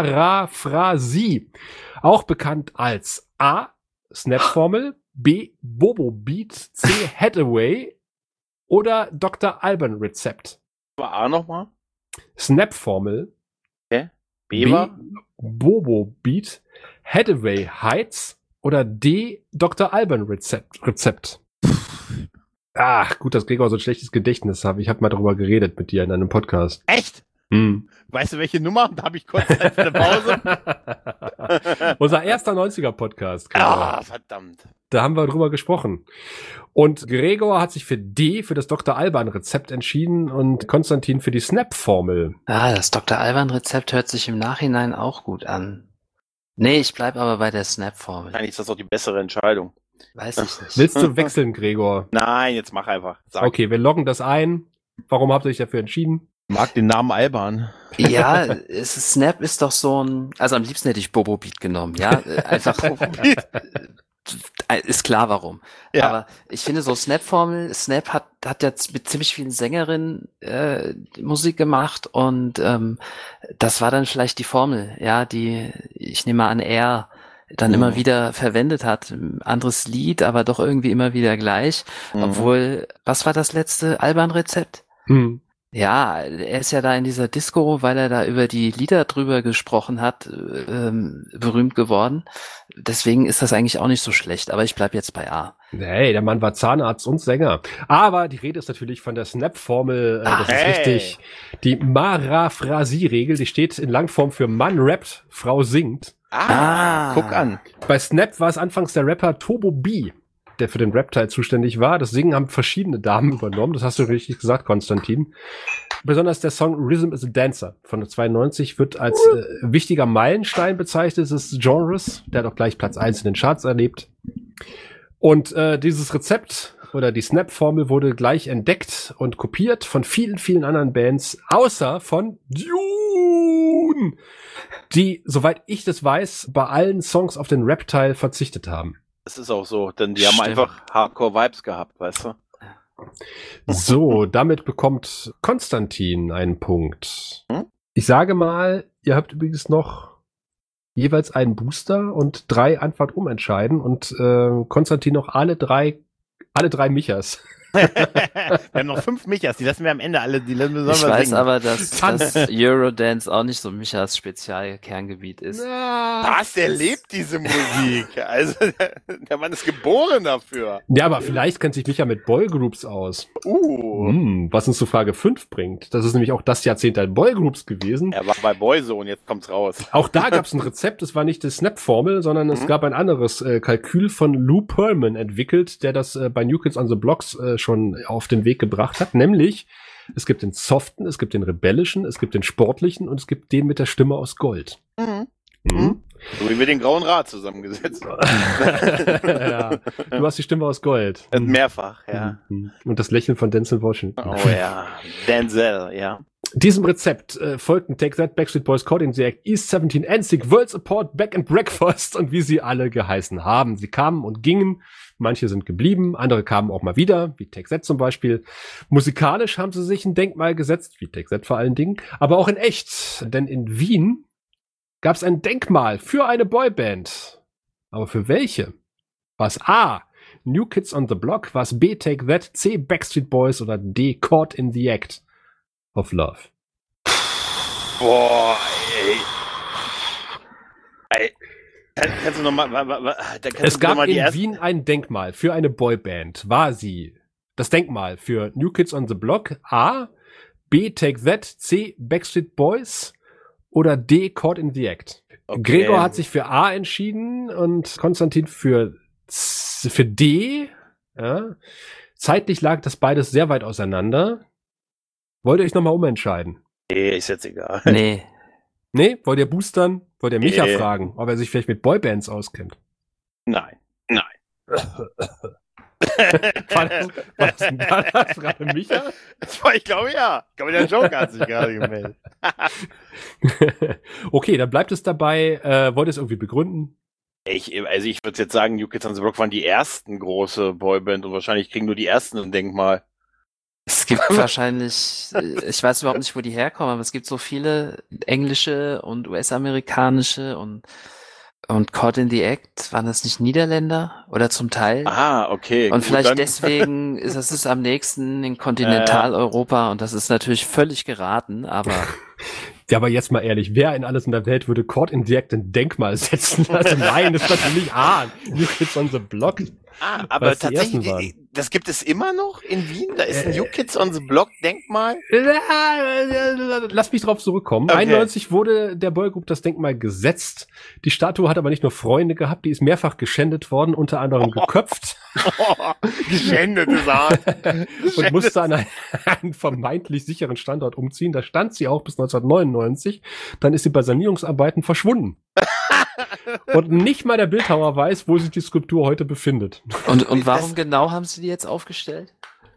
Maraphrasi, auch bekannt als A. Snap-Formel, B. Bobo-Beat, C. Hathaway oder Dr. Alban-Rezept. War A nochmal? Snap-Formel, B war? Bobo-Beat, Hathaway Heights oder D. Dr. Alban Rezept. Ach, gut, dass Gregor so ein schlechtes Gedächtnis hat. Ich habe mal darüber geredet mit dir in einem Podcast. Echt? Weißt du, welche Nummer? Da habe ich kurz eine Pause. Unser erster 90er-Podcast. Ah, verdammt. Da haben wir drüber gesprochen. Und Gregor hat sich für D, für das Dr. Alban-Rezept entschieden und Konstantin für die Snap-Formel. Das Dr. Alban-Rezept hört sich im Nachhinein auch gut an. Nee, ich bleib aber bei der Snap-Formel. Eigentlich ist das doch die bessere Entscheidung. Weiß ich nicht. Willst du wechseln, Gregor? Nein, jetzt mach einfach. Sag. Okay, wir loggen das ein. Warum habt ihr euch dafür entschieden? Mag den Namen Alban. Ja, Snap ist doch so ein, also am liebsten hätte ich Bobo Beat genommen, ja, einfach, ist klar warum. Ja. Aber ich finde so Snap-Formel, Snap hat ja mit ziemlich vielen Sängerinnen Musik gemacht und das war dann vielleicht die Formel, ja, die, ich nehme mal an, er dann immer wieder verwendet hat. Ein anderes Lied, aber doch irgendwie immer wieder gleich. Obwohl, was war das letzte Alban-Rezept? Ja, er ist ja da in dieser Disco, weil er da über die Lieder drüber gesprochen hat, berühmt geworden. Deswegen ist das eigentlich auch nicht so schlecht, aber ich bleib jetzt bei A. Hey, der Mann war Zahnarzt und Sänger. Aber die Rede ist natürlich von der Snap-Formel, das ist richtig. Die Maraphrasi-Regel, die steht in Langform für Mann rappt, Frau singt. Guck an. Bei Snap war es anfangs der Rapper Turbo B, der für den Rap-Teil zuständig war. Das Singen haben verschiedene Damen übernommen. Das hast du richtig gesagt, Konstantin. Besonders der Song Rhythm is a Dancer von 92 wird als wichtiger Meilenstein bezeichnet des Genres. Der hat auch gleich Platz 1 in den Charts erlebt. Und dieses Rezept oder die Snap-Formel wurde gleich entdeckt und kopiert von vielen, vielen anderen Bands, außer von Dune, die, soweit ich das weiß, bei allen Songs auf den Rap-Teil verzichtet haben. Das ist auch so, denn die haben einfach Hardcore-Vibes gehabt, weißt du? So, damit bekommt Konstantin einen Punkt. Ich sage mal, ihr habt übrigens noch jeweils einen Booster und 3 Antwort umentscheiden und Konstantin noch alle drei Michas. Wir haben noch 5 Michas, die lassen wir am Ende alle, die lassen wir Ich weiß singen. aber, dass Eurodance auch nicht so Michas Spezialkerngebiet ist. Was, der lebt diese Musik. Also, der Mann ist geboren dafür. Ja, aber vielleicht kennt sich Micha mit Boygroups aus. Was uns zu Frage 5 bringt. Das ist nämlich auch das Jahrzehnt der Boygroups gewesen. Er war bei Boyzone, jetzt kommt's raus. Auch da gab es ein Rezept, es war nicht die Snap-Formel, sondern es gab ein anderes Kalkül von Lou Pearlman entwickelt, der das bei New Kids on the Blocks schon auf den Weg gebracht hat, nämlich es gibt den soften, es gibt den rebellischen, es gibt den sportlichen und es gibt den mit der Stimme aus Gold. So wie wir den Grauen Rat zusammengesetzt haben. Ja, du hast die Stimme aus Gold. Mehrfach, ja. Und das Lächeln von Denzel Washington. Oh ja, Denzel, ja. Diesem Rezept folgten Take That, Backstreet Boys, Caught in the Act, East 17, NSYNC, World Support, Back and Breakfast und wie sie alle geheißen haben. Sie kamen und gingen, manche sind geblieben, andere kamen auch mal wieder, wie Take That zum Beispiel. Musikalisch haben sie sich ein Denkmal gesetzt, wie Take That vor allen Dingen, aber auch in echt, denn in Wien gab es ein Denkmal für eine Boyband. Aber für welche? War es A, New Kids on the Block, war es B, Take That, C, Backstreet Boys oder D, Caught in the Act of Love? Boah, ey. Kannst du nochmal, es gab in Wien ein Denkmal für eine Boyband. War sie das Denkmal für New Kids on the Block? A, B, Take That, C, Backstreet Boys oder D, Caught in the Act? Okay. Gregor hat sich für A entschieden und Konstantin für D. Ja. Zeitlich lag das beides sehr weit auseinander. Wollt ihr euch nochmal umentscheiden? Nee, ist jetzt egal. Nee. Nee? Wollt ihr boostern? Wollt ihr Micha fragen, ob er sich vielleicht mit Boybands auskennt? Nein. Was denn das gerade, Micha? Ich glaube, ja. Ich glaube, der Joker hat sich gerade gemeldet. Okay, dann bleibt es dabei. Wollt ihr es irgendwie begründen? Ich würde jetzt sagen, New Kids on the Block waren die ersten große Boyband und wahrscheinlich kriegen nur die ersten ein Denkmal. Es gibt wahrscheinlich, ich weiß überhaupt nicht, wo die herkommen, aber es gibt so viele englische und US-amerikanische und Caught in the Act, waren das nicht Niederländer? Oder zum Teil? Ah, okay. Und vielleicht deswegen ist es am nächsten in Kontinentaleuropa und das ist natürlich völlig geraten, aber... Ja, aber jetzt mal ehrlich, wer in alles in der Welt würde Caught in the Act ein Denkmal setzen? Also nein, das ist natürlich New Kids on the Block. Aber tatsächlich, das gibt es immer noch in Wien? Da ist ein New Kids on the Block Denkmal? Lass mich drauf zurückkommen. Okay. 91 wurde der Boygroup das Denkmal gesetzt. Die Statue hat aber nicht nur Freunde gehabt, die ist mehrfach geschändet worden, unter anderem geköpft. Geschändete Sachen. Und musste an einen vermeintlich sicheren Standort umziehen. Da stand sie auch bis 1999. Dann ist sie bei Sanierungsarbeiten verschwunden. Und nicht mal der Bildhauer weiß, wo sich die Skulptur heute befindet. Und warum genau haben sie die jetzt aufgestellt?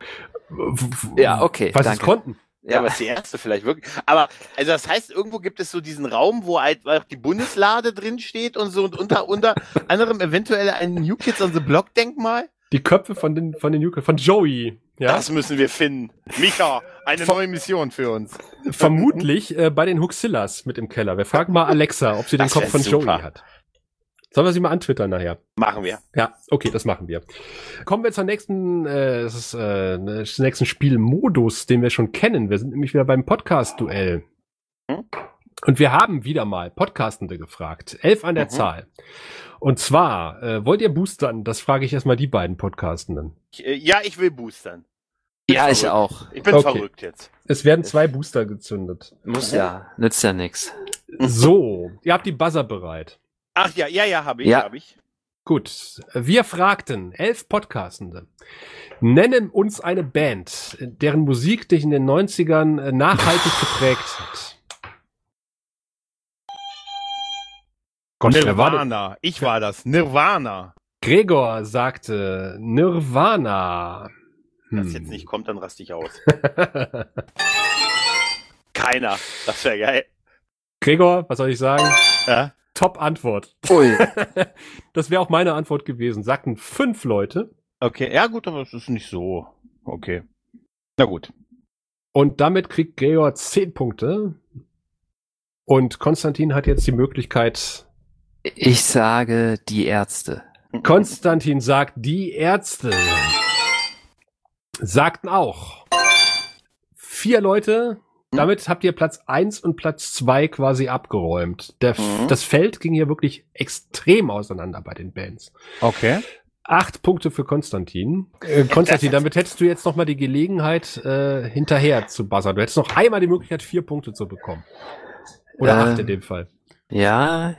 Ja, okay. Weil sie es konnten. Ja, aber ist die erste vielleicht wirklich. Aber, also das heißt, irgendwo gibt es so diesen Raum, wo halt die Bundeslade drin steht und so und unter anderem eventuell ein New Kids on the Block Denkmal? Die Köpfe von den New Kids, von Joey. Ja? Das müssen wir finden. Micha, eine neue Mission für uns. Vermutlich bei den Huxillas mit im Keller. Wir fragen mal Alexa, ob sie den Kopf von Joey hat. Sollen wir sie mal antwittern nachher? Machen wir. Ja, okay, das machen wir. Kommen wir zur nächsten, nächsten Spielmodus, den wir schon kennen. Wir sind nämlich wieder beim Podcast-Duell. Und wir haben wieder mal Podcastende gefragt. 11 an der Zahl. Und zwar, wollt ihr boostern? Das frage ich erstmal die beiden Podcastenden. Ja, ich will boostern. Ja, ich auch. Ich bin verrückt jetzt. Es werden 2 Booster gezündet. Muss ja, nützt ja nix. So, ihr habt die Buzzer bereit. Ach ja, hab ich. Gut, wir fragten 11 Podcastende. Nennen uns eine Band, deren Musik dich in den 90ern nachhaltig geprägt hat. Gott, Nirvana. Ich war das. Nirvana. Gregor sagte Nirvana. Wenn das jetzt nicht kommt, dann raste ich aus. Keiner. Das wäre geil. Gregor, was soll ich sagen? Ja? Top-Antwort. Ui. Das wäre auch meine Antwort gewesen. Sagten 5 Leute. Okay, ja gut, aber es ist nicht so. okay. Na gut. Und damit kriegt Gregor 10 Punkte. Und Konstantin hat jetzt die Möglichkeit. Ich sage die Ärzte. Konstantin sagt, die Ärzte sagten auch 4 Leute. Damit habt ihr Platz 1 und Platz 2 quasi abgeräumt. Das Feld ging hier wirklich extrem auseinander bei den Bands. Okay. 8 Punkte für Konstantin. Konstantin, damit hättest du jetzt noch mal die Gelegenheit, hinterher zu buzzern. Du hättest noch einmal die Möglichkeit, 4 Punkte zu bekommen. Oder 8 in dem Fall. Ja,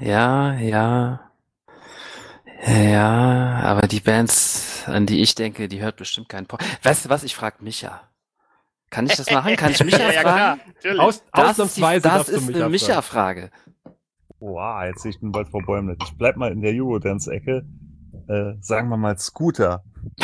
aber die Bands, an die ich denke, die hört bestimmt keinen Podcast. Weißt du was, ich frage Micha. Kann ich das machen? Kann ich Micha fragen? Klar, Ausnahmsweise das darfst du ist mich eine abfragen. Micha-Frage. Wow, jetzt sehe ich den Wald verbäumt. Ich bleib mal in der Eurodance-Ecke. Sagen wir mal Scooter.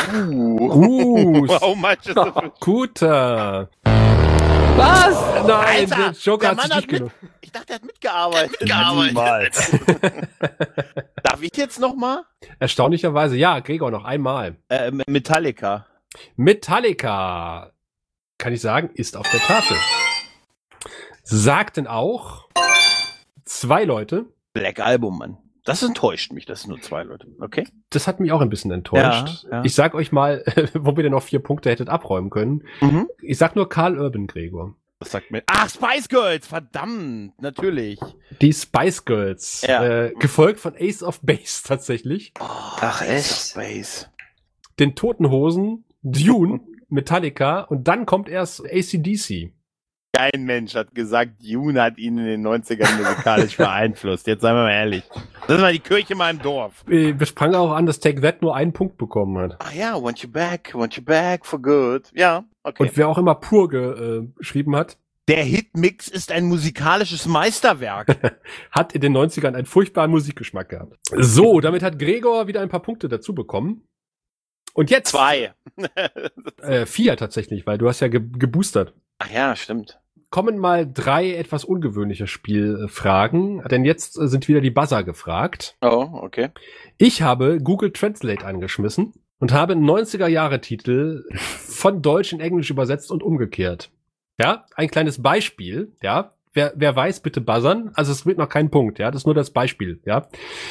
How much is the Guter. Was? Nein, Alter, der Joker der hat Mann sich hat nicht genug. Ich dachte, er hat mitgearbeitet. Niemals. Darf ich jetzt noch mal? Erstaunlicherweise, ja, Gregor, noch einmal. Metallica. Metallica, kann ich sagen, ist auf der Tafel. Sagten auch 2 Leute. Black Album, Mann. Das enttäuscht mich, das sind nur 2 Leute. Okay. Das hat mich auch ein bisschen enttäuscht. Ja. Ich sag euch mal, wo ihr denn noch 4 Punkte hättet abräumen können. Ich sag nur Karl Urban, Gregor. Das sagt mir. Ach, Spice Girls, verdammt, natürlich. Die Spice Girls. Ja. Gefolgt von Ace of Base tatsächlich. Ach, echt? Space. Den Toten Hosen, Dune, Metallica und dann kommt erst AC/DC. Kein Mensch hat gesagt, Dune hat ihn in den 90ern musikalisch beeinflusst. Jetzt seien wir mal ehrlich. Das ist mal die Kirche mal im Dorf. Wir sprangen auch an, dass Take That nur 1 Punkt bekommen hat. Ach ja, want you back for good. Ja, okay. Und wer auch immer pur geschrieben hat, Der Hitmix ist ein musikalisches Meisterwerk. hat in den 90ern einen furchtbaren Musikgeschmack gehabt. So, damit hat Gregor wieder ein paar Punkte dazu bekommen. Und jetzt 2. 4 tatsächlich, weil du hast ja geboostert. Ach ja, stimmt. Kommen mal 3 etwas ungewöhnliche Spielfragen, denn jetzt sind wieder die Buzzer gefragt. Oh, okay. Ich habe Google Translate angeschmissen und habe 90er-Jahre-Titel von Deutsch in Englisch übersetzt und umgekehrt. Ja, ein kleines Beispiel, ja. Wer weiß, bitte buzzern. Also es wird noch kein Punkt, ja. Das ist nur das Beispiel, ja.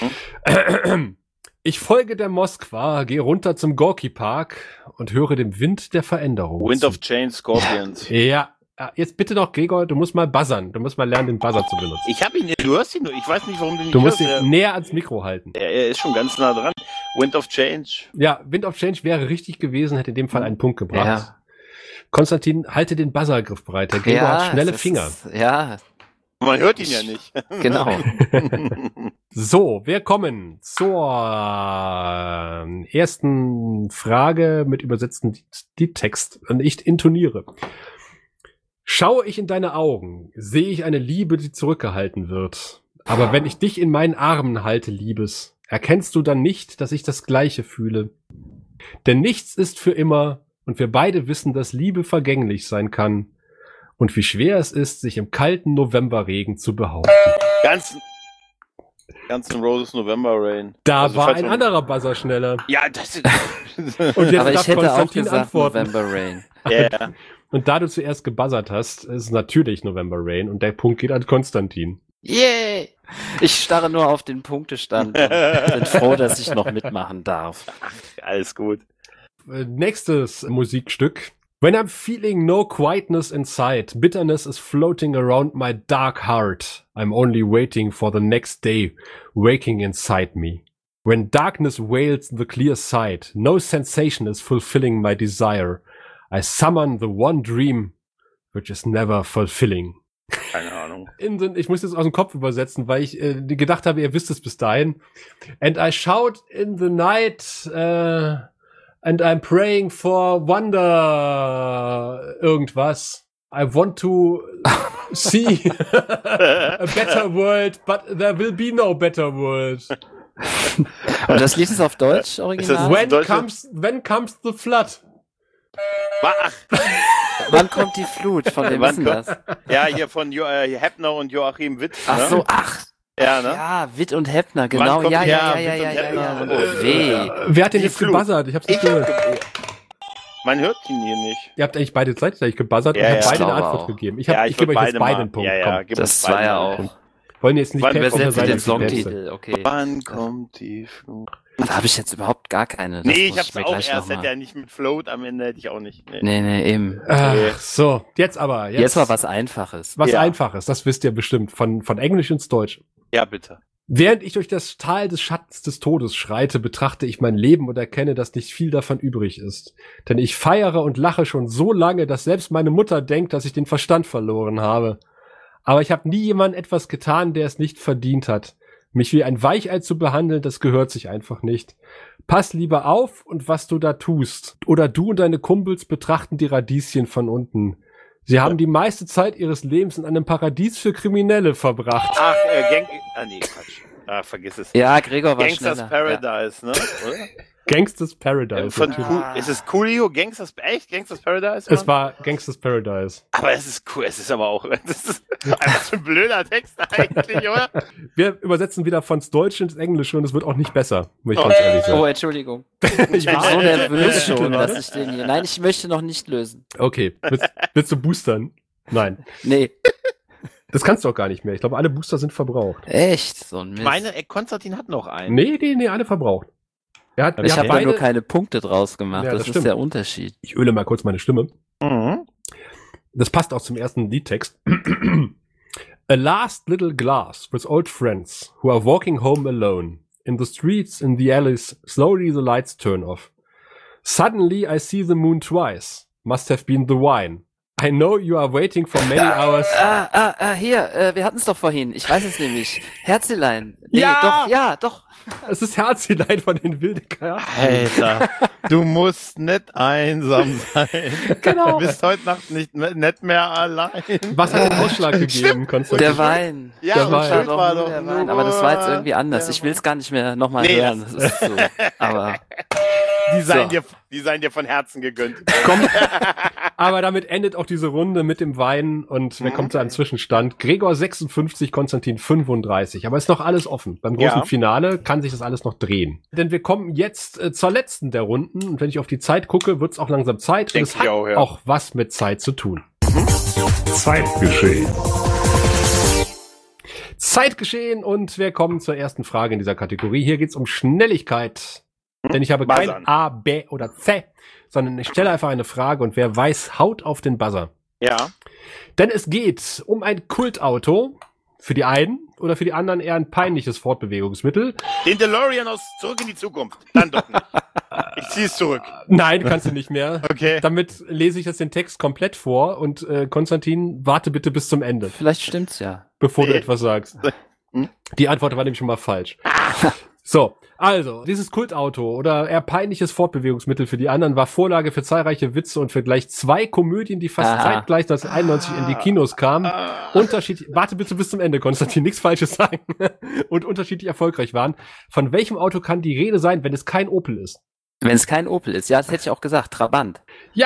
Ich folge der Moskwa, gehe runter zum Gorki Park und höre dem Wind der Veränderung. Wind zu. of Change, Scorpions. Ja, jetzt bitte noch, Gregor, du musst mal buzzern. Du musst mal lernen, den Buzzer zu benutzen. Ich habe ihn, du hörst ihn nur. Ich weiß nicht, warum du nicht Du musst hörst. ihn näher ans Mikro halten. Er ist schon ganz nah dran. Wind of Change. Ja, Wind of Change wäre richtig gewesen, hätte in dem Fall einen Punkt gebracht. Ja. Konstantin, halte den Buzzergriff bereit. Der Gregor hat schnelle das Finger. Ja, Man hört ihn ja nicht. genau. So, wir kommen zur ersten Frage mit übersetzten Text. Und ich intoniere. Schaue ich in deine Augen, sehe ich eine Liebe, die zurückgehalten wird. Aber wenn ich dich in meinen Armen halte, Liebes, erkennst du dann nicht, dass ich das Gleiche fühle. Denn nichts ist für immer und wir beide wissen, dass Liebe vergänglich sein kann. Und wie schwer es ist, sich im kalten Novemberregen zu behaupten. Ganzen Roses November Rain. Da Also, war falls ein man- anderer Buzzerschneller. Ja, das ist. Und jetzt Aber darf ich hätte auch Konstantin gesagt antworten. November Rain. Ja. Und da du zuerst gebuzzert hast, ist es natürlich November Rain und der Punkt geht an Konstantin. Yay! Ich starre nur auf den Punktestand und bin froh, dass ich noch mitmachen darf. Alles gut. Nächstes Musikstück. When I'm feeling no quietness inside, bitterness is floating around my dark heart. I'm only waiting for the next day, waking inside me. When darkness wails the clear sight, no sensation is fulfilling my desire. I summon the one dream, which is never fulfilling. Keine Ahnung. Ich muss das aus dem Kopf übersetzen, weil ich gedacht habe, ihr wisst es bis dahin. And I shout in the night, and I'm praying for wonder irgendwas. I want to see a better world, but there will be no better world. Und das Lied ist auf Deutsch original? When comes the flood? Ach, Wann kommt die Flut? Von wem Wann ist denn kommt- das? ja, hier von Heppner und Joachim Witt. Ach ne? so, ach. Ja, ne? Ja, Witt und Heppner, genau. kommt- Ja, ja, ja, ja, Witt ja, und ja, Heppner. ja. Oh, weh. Wer hat denn Die jetzt Flut. gebuzzert? Ich hab's nicht Ich hab gehört. Man hört ihn hier nicht. Ihr habt eigentlich beide gleichzeitig gebuzzert Ja, und ja. habt beide eine Ich glaube Antwort auch. gegeben. Ich Ja, gebe euch jetzt beide beide mal. einen Punkt. Ja, ja, Komm. gib Das uns war beide ja mal. auch. Wollen jetzt nicht Wer kämpfen auf der setzt Seite den des Gesetzes. Songtitel? Okay. Wann kommt die Flut? Da habe ich jetzt überhaupt gar keine. Das Nee, muss ich hab's mir auch gleich erst, noch hätte mal- ja nicht mit Float am Ende, hätte ich auch nicht. Nee. Nee, eben. Ach, so, jetzt aber. Jetzt mal was Einfaches. Was Ja. Einfaches, das wisst ihr bestimmt, von Englisch ins Deutsch. Ja, bitte. Während ich durch das Tal des Schattens des Todes schreite, betrachte ich mein Leben und erkenne, dass nicht viel davon übrig ist. Denn ich feiere und lache schon so lange, dass selbst meine Mutter denkt, dass ich den Verstand verloren habe. Aber ich habe nie jemandem etwas getan, der es nicht verdient hat. Mich wie ein Weichei zu behandeln, das gehört sich einfach nicht. Pass lieber auf und was du da tust. Oder du und deine Kumpels betrachten die Radieschen von unten. Sie haben die meiste Zeit ihres Lebens in einem Paradies für Kriminelle verbracht. Ach, nee, Quatsch. Ah, vergiss es. Ja, Gregor war Gangsters schneller. Paradise, ne? Oder? Gangsters Paradise. Von natürlich. Ist es Coolio? Gangsters Paradise? Es war Gangsters Paradise. Aber es ist cool, es ist aber auch, das ist einfach so ein blöder Text eigentlich, oder? Wir übersetzen wieder von Deutsch ins Englische und es wird auch nicht besser, muss ich ganz ehrlich Oh, sagen. Entschuldigung. Ich Ich bin war- so nervös schon, Warte. dass ich den hier... Nein, ich möchte noch nicht lösen. Okay, willst du boostern? Nein, Nee, das kannst du auch gar nicht mehr. Ich glaube, alle Booster sind verbraucht. echt, so ein Mist. Konstantin hat noch einen. Nee, alle verbraucht. ich ihr habe habt da nur keine Punkte draus gemacht. Ja, das das ist stimmt. der Unterschied. Ich öle mal kurz meine Stimme. Mhm. Das passt auch zum ersten Liedtext. A last little glass with old friends who are walking home alone. In the streets, in the alleys, slowly the lights turn off. Suddenly I see the moon twice. Must have been the wine. I know you are waiting for many hours. Hier, wir hatten es doch vorhin. Ich weiß es nämlich. Herzelein. Nee, Ja! doch. Es ist Herzelein von den Wildecker. Alter, du musst nicht einsam sein. Genau. Du bist heute Nacht nicht mehr allein. Was hat den Ausschlag gegeben, Konstantin? Der Wein. Ja, Der und Wein. Schuld war nur doch der Wein. Aber das war jetzt irgendwie anders. der Ich will es gar nicht mehr nochmal Nee, hören. Das ist so. Aber Die seien, So. die seien dir von Herzen gegönnt. Komm. Aber damit endet auch diese Runde mit dem Wein und wer kommt zu einem Zwischenstand? Gregor 56, Konstantin 35. Aber ist noch alles offen. Beim großen Ja. Finale kann sich das alles noch drehen. Denn wir kommen jetzt zur letzten der Runden und wenn ich auf die Zeit gucke, wird es auch langsam Zeit. Denk Und es ich hat auch, ja. auch was mit Zeit zu tun. Zeitgeschehen. Zeitgeschehen und wir kommen zur ersten Frage in dieser Kategorie. Hier geht es um Schnelligkeit. Denn ich habe kein Buzzern. A, B oder C, sondern ich stelle einfach eine Frage und wer weiß, haut auf den Buzzer. Ja. Denn es geht um ein Kultauto, für die einen oder für die anderen eher ein peinliches Fortbewegungsmittel. Den DeLorean aus Zurück in die Zukunft. Dann doch nicht. Ich zieh's zurück. Nein, kannst du nicht mehr. Okay. Damit lese ich jetzt den Text komplett vor und Konstantin, warte bitte bis zum Ende, vielleicht stimmt's ja. bevor du Nee. etwas sagst. Hm? Die Antwort war nämlich schon mal falsch. So, also, dieses Kultauto oder eher peinliches Fortbewegungsmittel für die anderen war Vorlage für zahlreiche Witze und für gleich 2 Komödien, die fast Aha. zeitgleich 1991 in die Kinos kamen. Unterschiedlich, warte bitte bis zum Ende, Konstantin, nichts Falsches sagen. Und unterschiedlich erfolgreich waren. Von welchem Auto kann die Rede sein, wenn es kein Opel ist? Wenn es kein Opel ist, ja, das hätte ich auch gesagt. Trabant.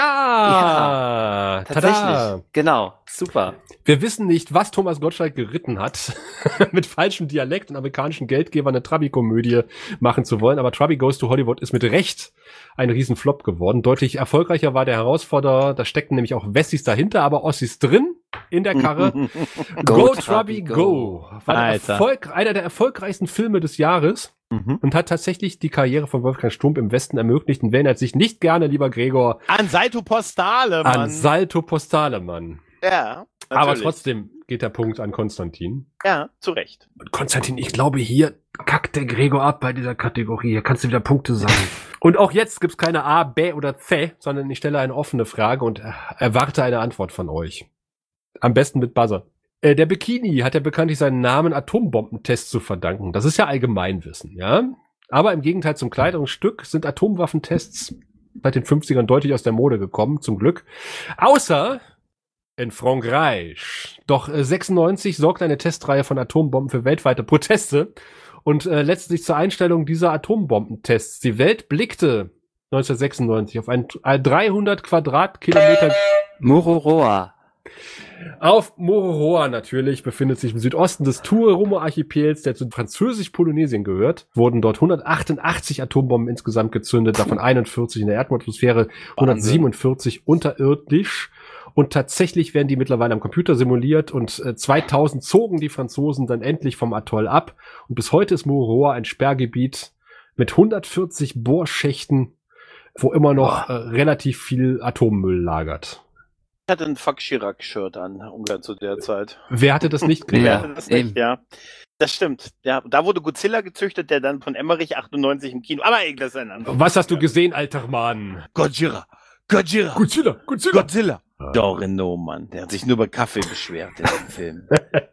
Ja, Tatsächlich. tada. Genau. Super. Wir wissen nicht, was Thomas Gottschalk geritten hat, mit falschem Dialekt und amerikanischen Geldgebern eine Trabi-Komödie machen zu wollen. Aber Trabi Goes to Hollywood ist mit Recht ein Riesenflop geworden. Deutlich erfolgreicher war der Herausforderer. Da steckten nämlich auch Wessis dahinter, aber Ossis drin in der Karre. Go Trabi Go. War der Alter. einer der erfolgreichsten Filme des Jahres. Und hat tatsächlich die Karriere von Wolfgang Stump im Westen ermöglicht. Und wer erinnert sich nicht gerne, lieber Gregor, An Salto Postale, Mann. an Salto Postale, Mann. Ja. Aber natürlich. trotzdem geht der Punkt an Konstantin. Ja, zu Recht. Und Konstantin, ich glaube, hier kackt der Gregor ab bei dieser Kategorie. Hier kannst du wieder Punkte sagen. Und auch jetzt gibt's keine A, B oder C, sondern ich stelle eine offene Frage und erwarte eine Antwort von euch. Am besten mit Buzzer. Der Bikini hat ja bekanntlich seinen Namen Atombombentest zu verdanken. Das ist ja Allgemeinwissen, ja? Aber im Gegenteil zum Kleidungsstück sind Atomwaffentests seit den 50ern deutlich aus der Mode gekommen, zum Glück. Außer in Frankreich. Doch 96 sorgte eine Testreihe von Atombomben für weltweite Proteste und letztlich zur Einstellung dieser Atombombentests. Die Welt blickte 1996 auf ein 300 Quadratkilometer. Mururoa. Auf Mururoa natürlich befindet sich im Südosten des Tuamotu-Archipels, der zu Französisch-Polynesien gehört, wurden dort 188 Atombomben insgesamt gezündet, davon 41 in der Erdatmosphäre, 147 unterirdisch. Und tatsächlich werden die mittlerweile am Computer simuliert und 2000 zogen die Franzosen dann endlich vom Atoll ab. Und bis heute ist Mururoa ein Sperrgebiet mit 140 Bohrschächten, wo immer noch relativ viel Atommüll lagert. Ich hatte ein Fuck Chirac-Shirt an, ungefähr zu der Zeit. Wer hatte das nicht? Wer hatte das nicht? Ja. Das stimmt. Ja, da wurde Godzilla gezüchtet, der dann von Emmerich 98 im Kino. Aber das ist ein anderes. Was hast du gesehen, alter Mann? Godzilla. Dorino, Mann. Der hat sich nur über Kaffee beschwert in dem Film.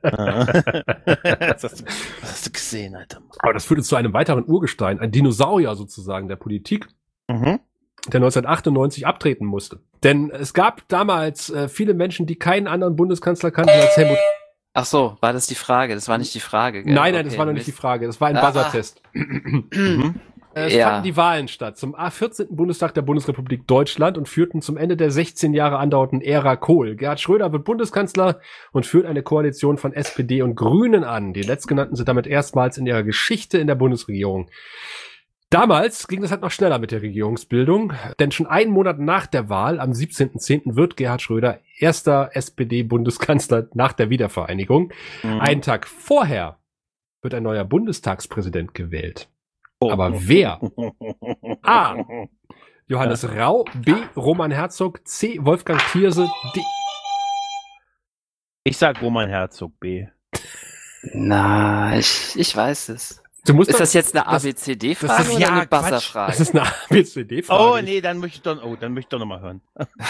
Was hast du gesehen, Alter? Aber das führt uns zu einem weiteren Urgestein, ein Dinosaurier sozusagen der Politik, der 1998 abtreten musste. Denn es gab damals viele Menschen, die keinen anderen Bundeskanzler kannten als Helmut. Ach so, war das die Frage? Das war nicht die Frage, gell? Nein, das war noch nicht die Frage. Das war ein Buzzer-Test. Es fanden die Wahlen statt zum 14. Bundestag der Bundesrepublik Deutschland und führten zum Ende der 16 Jahre andauernden Ära Kohl. Gerhard Schröder wird Bundeskanzler und führt eine Koalition von SPD und Grünen an. Die Letztgenannten sind damit erstmals in ihrer Geschichte in der Bundesregierung. Damals ging es halt noch schneller mit der Regierungsbildung, denn schon einen Monat nach der Wahl, am 17.10. wird Gerhard Schröder erster SPD-Bundeskanzler nach der Wiedervereinigung. Einen Tag vorher wird ein neuer Bundestagspräsident gewählt. Aber wer? A. Johannes Rau, B. Roman Herzog, C. Wolfgang Thierse, D. Ich sag Roman Herzog, B. Na, ich weiß es. Ist das jetzt eine ABCD-Frage oder eine Buzzer-Frage? Das ist eine ABCD-Frage. Oh, nee, dann möchte ich doch noch mal hören.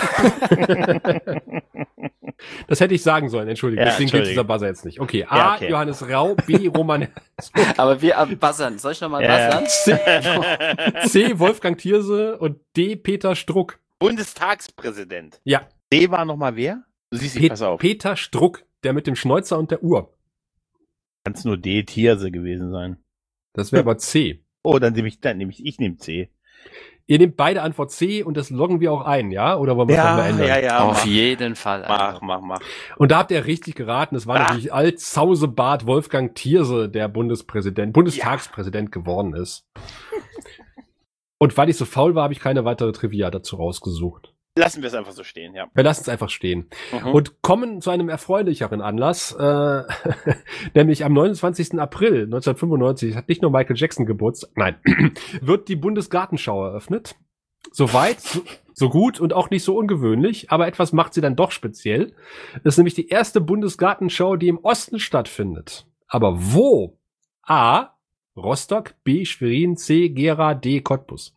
Das hätte ich sagen sollen, Entschuldigung. Ja, deswegen gilt dieser Buzzer jetzt nicht. Okay, A, Ja, okay. Johannes Rau, B, Roman Herzog, Aber wir am Buzzern. Soll ich nochmal buzzern? C, Wolfgang Thierse und D, Peter Struck. Bundestagspräsident. Ja. D war noch mal wer? Du siehst nicht, pass auf. Peter Struck, der mit dem Schnäuzer und der Uhr. Kann es nur D, Thierse gewesen sein. Das wäre aber C. Oh, dann nehme ich nehme C. Ihr nehmt beide Antwort C und das loggen wir auch ein, ja? Oder wollen wir es nochmal ändern? Ja, Auf jeden Fall. Mach. Und da habt ihr richtig geraten. Es war natürlich Alt-Zausebart Wolfgang Thierse, der Bundestagspräsident geworden ist. Und weil ich so faul war, habe ich keine weitere Trivia dazu rausgesucht. Lassen wir es einfach so stehen, ja. Wir lassen es einfach stehen. Und kommen zu einem erfreulicheren Anlass, nämlich am 29. April 1995, hat nicht nur Michael Jackson Geburtstag, nein, wird die Bundesgartenschau eröffnet. Soweit, so gut und auch nicht so ungewöhnlich, aber etwas macht sie dann doch speziell. Das ist nämlich die erste Bundesgartenschau, die im Osten stattfindet. Aber wo? A. Rostock, B. Schwerin, C. Gera, D. Cottbus.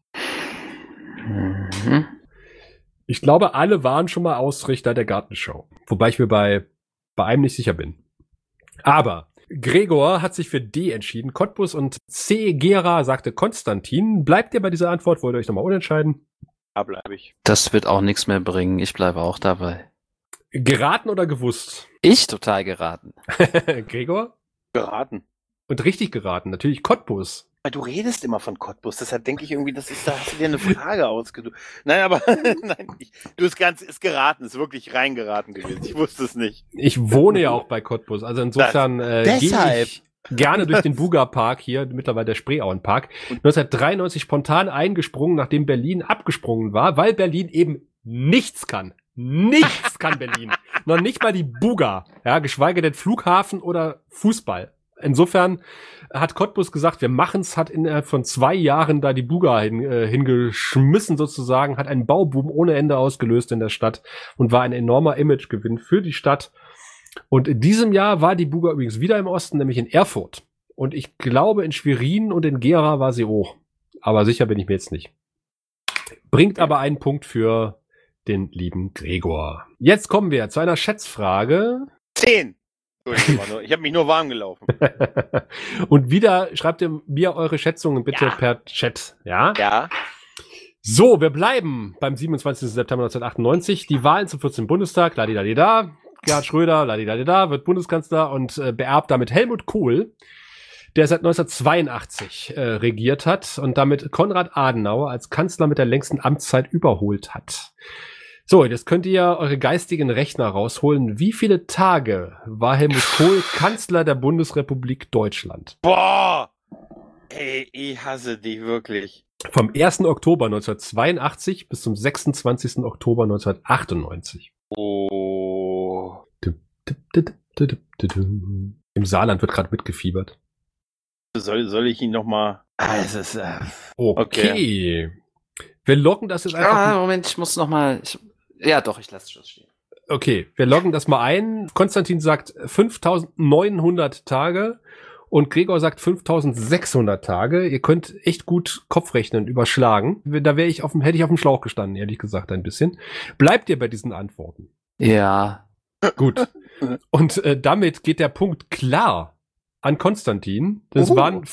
Ich glaube, alle waren schon mal Ausrichter der Gartenschau. Wobei ich mir bei einem nicht sicher bin. Aber Gregor hat sich für D entschieden. Cottbus und C. Gera, sagte Konstantin. Bleibt ihr bei dieser Antwort? Wollt ihr euch nochmal unentscheiden? Da bleibe ich. Das wird auch nichts mehr bringen. Ich bleibe auch dabei. Geraten oder gewusst? Ich total geraten. Gregor? Geraten. Und richtig geraten. Natürlich Cottbus. Du redest immer von Cottbus, deshalb denke ich irgendwie, da hast du dir eine Frage ausgesucht. Nein, aber ist geraten, ist wirklich reingeraten gewesen. Ich wusste es nicht. Ich wohne ja auch bei Cottbus, also insofern gehe ich gerne durch den Buga-Park hier, mittlerweile der Spreeauen-Park. 1993 spontan eingesprungen, nachdem Berlin abgesprungen war, weil Berlin eben nichts kann. Nichts kann Berlin. Noch nicht mal die Buga, ja, geschweige denn Flughafen oder Fußball. Insofern hat Cottbus gesagt, wir machen's, hat innerhalb von 2 Jahren da die Buga hingeschmissen sozusagen, hat einen Bauboom ohne Ende ausgelöst in der Stadt und war ein enormer Imagegewinn für die Stadt. Und in diesem Jahr war die Buga übrigens wieder im Osten, nämlich in Erfurt. Und ich glaube, in Schwerin und in Gera war sie auch. Aber sicher bin ich mir jetzt nicht. Bringt aber einen Punkt für den lieben Gregor. Jetzt kommen wir zu einer Schätzfrage. 10. Ich habe mich nur warm gelaufen. Und wieder schreibt ihr mir eure Schätzungen bitte per Chat, ja? Ja. So, wir bleiben beim 27. September 1998. Die Wahlen zum 14. Bundestag, ladidadida. Gerhard Schröder, ladidadida, wird Bundeskanzler und beerbt damit Helmut Kohl, der seit 1982 regiert hat und damit Konrad Adenauer als Kanzler mit der längsten Amtszeit überholt hat. So, jetzt könnt ihr eure geistigen Rechner rausholen. Wie viele Tage war Helmut Kohl Kanzler der Bundesrepublik Deutschland? Boah! Ey, ich hasse dich wirklich. Vom 1. Oktober 1982 bis zum 26. Oktober 1998. Oh. Im Saarland wird gerade mitgefiebert. Soll ich ihn nochmal... es ist... Okay. Wir loggen das jetzt einfach... Moment, ich muss nochmal... Ja, doch, ich lasse es stehen. Okay, wir loggen das mal ein. Konstantin sagt 5.900 Tage und Gregor sagt 5.600 Tage. Ihr könnt echt gut Kopfrechnen überschlagen. Da hätte ich auf dem Schlauch gestanden, ehrlich gesagt, ein bisschen. Bleibt ihr bei diesen Antworten? Ja. Gut. Und damit geht der Punkt klar an Konstantin. Das waren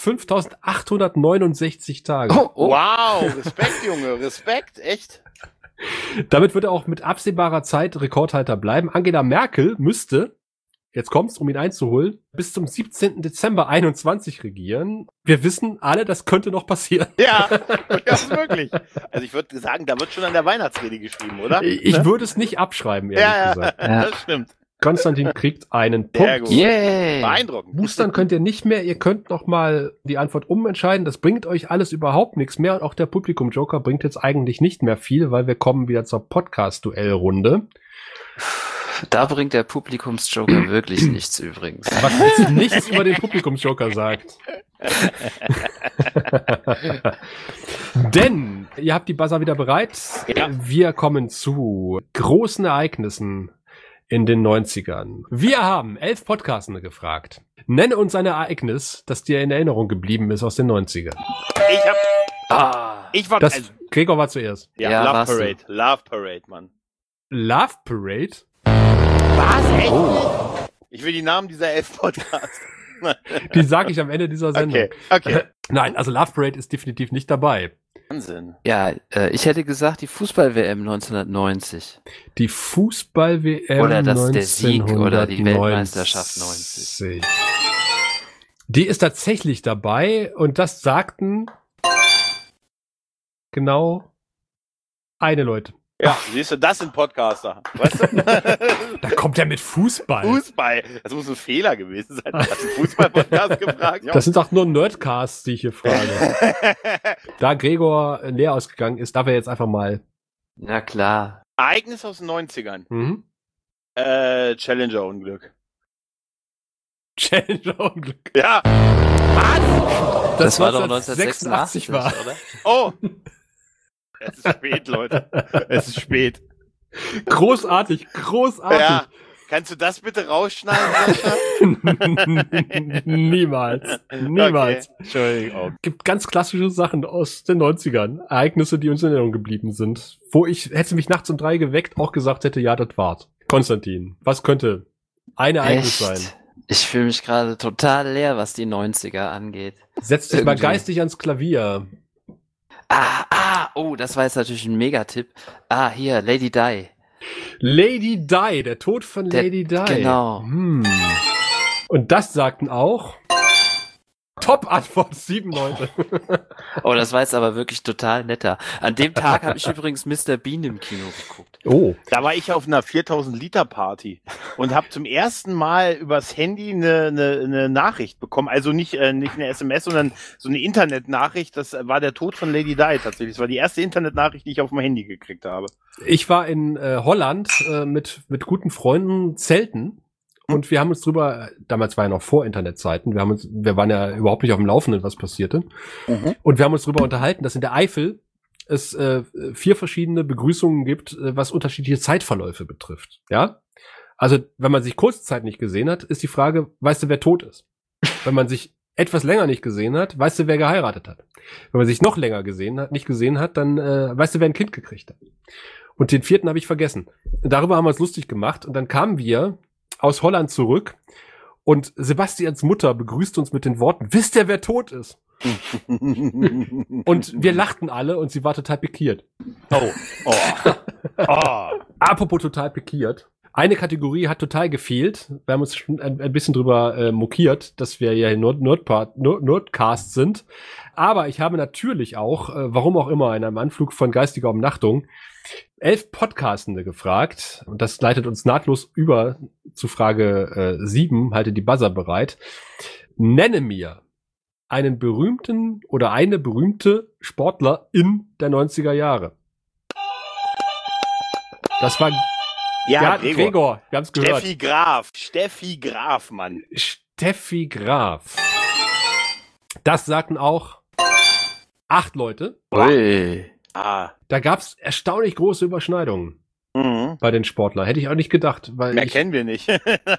5.869 Tage. Wow, Respekt, Junge, Respekt, echt. Damit wird er auch mit absehbarer Zeit Rekordhalter bleiben. Angela Merkel müsste, jetzt kommt's, um ihn einzuholen, bis zum 17. Dezember 21 regieren. Wir wissen alle, das könnte noch passieren. Ja, das ist möglich. Also ich würde sagen, da wird schon an der Weihnachtsrede geschrieben, oder? Ich würde es nicht abschreiben, ehrlich gesagt. Ja, das stimmt. Konstantin kriegt einen Sehr Punkt. gut. Yay! Beeindruckend. Boostern könnt ihr nicht mehr. Ihr könnt noch mal die Antwort umentscheiden. Das bringt euch alles überhaupt nichts mehr. Und auch der Publikum-Joker bringt jetzt eigentlich nicht mehr viel, weil wir kommen wieder zur Podcast-Duell-Runde. Da bringt der Publikumsjoker wirklich nichts übrigens. Was jetzt nichts über den Publikumsjoker sagt. Denn ihr habt die Buzzer wieder bereit. Ja. Wir kommen zu großen Ereignissen in den 90ern. Wir haben 11 Podcastende gefragt. Nenne uns ein Ereignis, das dir in Erinnerung geblieben ist aus den 90ern. Ich war... Gregor war zuerst. Ja, Love warst du. Parade. Love Parade, Mann. Love Parade? Was? Echt? Ich will die Namen dieser 11 Podcasts. Die sage ich am Ende dieser Sendung. Okay. Nein, also Love Parade ist definitiv nicht dabei. Wahnsinn. Ja, ich hätte gesagt, die Fußball-WM 1990. Die Fußball-WM Oder der Sieg oder die Weltmeisterschaft 90. Die ist tatsächlich dabei und das sagten genau eine Leute. Ja, siehst du, das sind Podcaster. Weißt du? Da kommt er mit Fußball. Fußball. Das muss ein Fehler gewesen sein. Hast du einen Fußball-Podcast gefragt? Das sind doch nur Nerdcasts, die ich hier frage. Da Gregor leer ausgegangen ist, darf er jetzt einfach mal. Na klar. Ereignis aus den 90ern. Challenger-Unglück. Challenger-Unglück. Ja. Was? Das war doch 1986 1986, war. oder? Oh. Es ist spät, Leute. Es ist spät. Großartig. Ja. Kannst du das bitte rausschneiden, Sascha? Niemals. Okay. Entschuldigung. Gibt ganz klassische Sachen aus den 90ern. Ereignisse, die uns in Erinnerung geblieben sind. Wo ich, hätte mich nachts um 3 geweckt, auch gesagt hätte, ja, das war's. Konstantin, was könnte ein Ereignis sein? Ich fühle mich gerade total leer, was die 90er angeht. Setz dich mal Irgendwie. geistig ans Klavier. Oh, das war jetzt natürlich ein Megatipp. Hier, Lady Di. Lady Di, der Tod von Lady Di. Genau. Und das sagten auch Top-Antwort 7 Leute. Oh, das war jetzt aber wirklich total netter. An dem Tag habe ich übrigens Mr. Bean im Kino geguckt. Oh. Da war ich auf einer 4000-Liter-Party und habe zum ersten Mal übers Handy eine Nachricht bekommen. Also nicht eine SMS, sondern so eine Internetnachricht. Das war der Tod von Lady Di tatsächlich. Das war die erste Internetnachricht, die ich auf dem Handy gekriegt habe. Ich war in Holland mit guten Freunden zelten. Und wir haben uns drüber, damals war ja noch vor Internetzeiten, wir waren ja überhaupt nicht auf dem Laufenden, was passierte. Und wir haben uns drüber unterhalten, dass in der Eifel es 4 verschiedene Begrüßungen gibt, was unterschiedliche Zeitverläufe betrifft. Ja? Also, wenn man sich kurze Zeit nicht gesehen hat, ist die Frage, weißt du, wer tot ist? Wenn man sich etwas länger nicht gesehen hat, weißt du, wer geheiratet hat? Wenn man sich noch länger nicht gesehen hat, dann weißt du, wer ein Kind gekriegt hat. Und den 4. habe ich vergessen. Darüber haben wir uns lustig gemacht und dann kamen wir aus Holland zurück und Sebastians Mutter begrüßt uns mit den Worten, wisst ihr, wer tot ist? Und wir lachten alle und sie war total pikiert. Apropos total pikiert. Eine Kategorie hat total gefehlt. Wir haben uns schon ein bisschen drüber mokiert, dass wir ja Nerdcast sind. Aber ich habe natürlich auch, warum auch immer, in einem Anflug von geistiger Umnachtung, 11 Podcastende gefragt. Und das leitet uns nahtlos über zu Frage 7. Halte die Buzzer bereit. Nenne mir einen berühmten oder eine berühmte Sportlerin der 90er Jahre. Das war Gregor. Wir haben es gehört. Steffi Graf, Mann. Steffi Graf. Das sagten auch 8 Leute. Ui. Da gab es erstaunlich große Überschneidungen bei den Sportlern. Hätte ich auch nicht gedacht. Weil Mehr kennen wir nicht.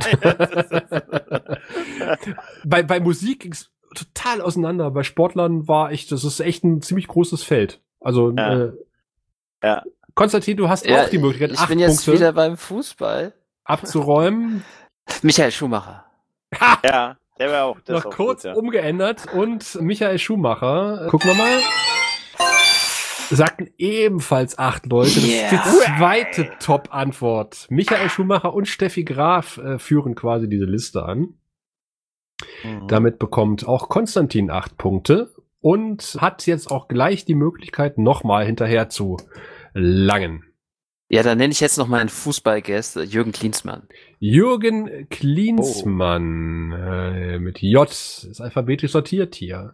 bei Musik ging es total auseinander. Bei Sportlern das ist echt ein ziemlich großes Feld. Also, Konstantin, du hast auch die Möglichkeit, 8 Ich bin jetzt Punkte wieder beim Fußball. abzuräumen. Michael Schumacher. Ja, der wäre auch. Noch kurz umgeändert und Michael Schumacher, gucken wir mal, sagten ebenfalls 8 Leute. Das ist die zweite Top-Antwort. Michael Schumacher und Steffi Graf führen quasi diese Liste an. Damit bekommt auch Konstantin 8 Punkte und hat jetzt auch gleich die Möglichkeit, nochmal hinterher zu langen. Ja, dann nenne ich jetzt noch meinen Fußballgast, Jürgen Klinsmann. Jürgen Klinsmann mit J, ist alphabetisch sortiert hier.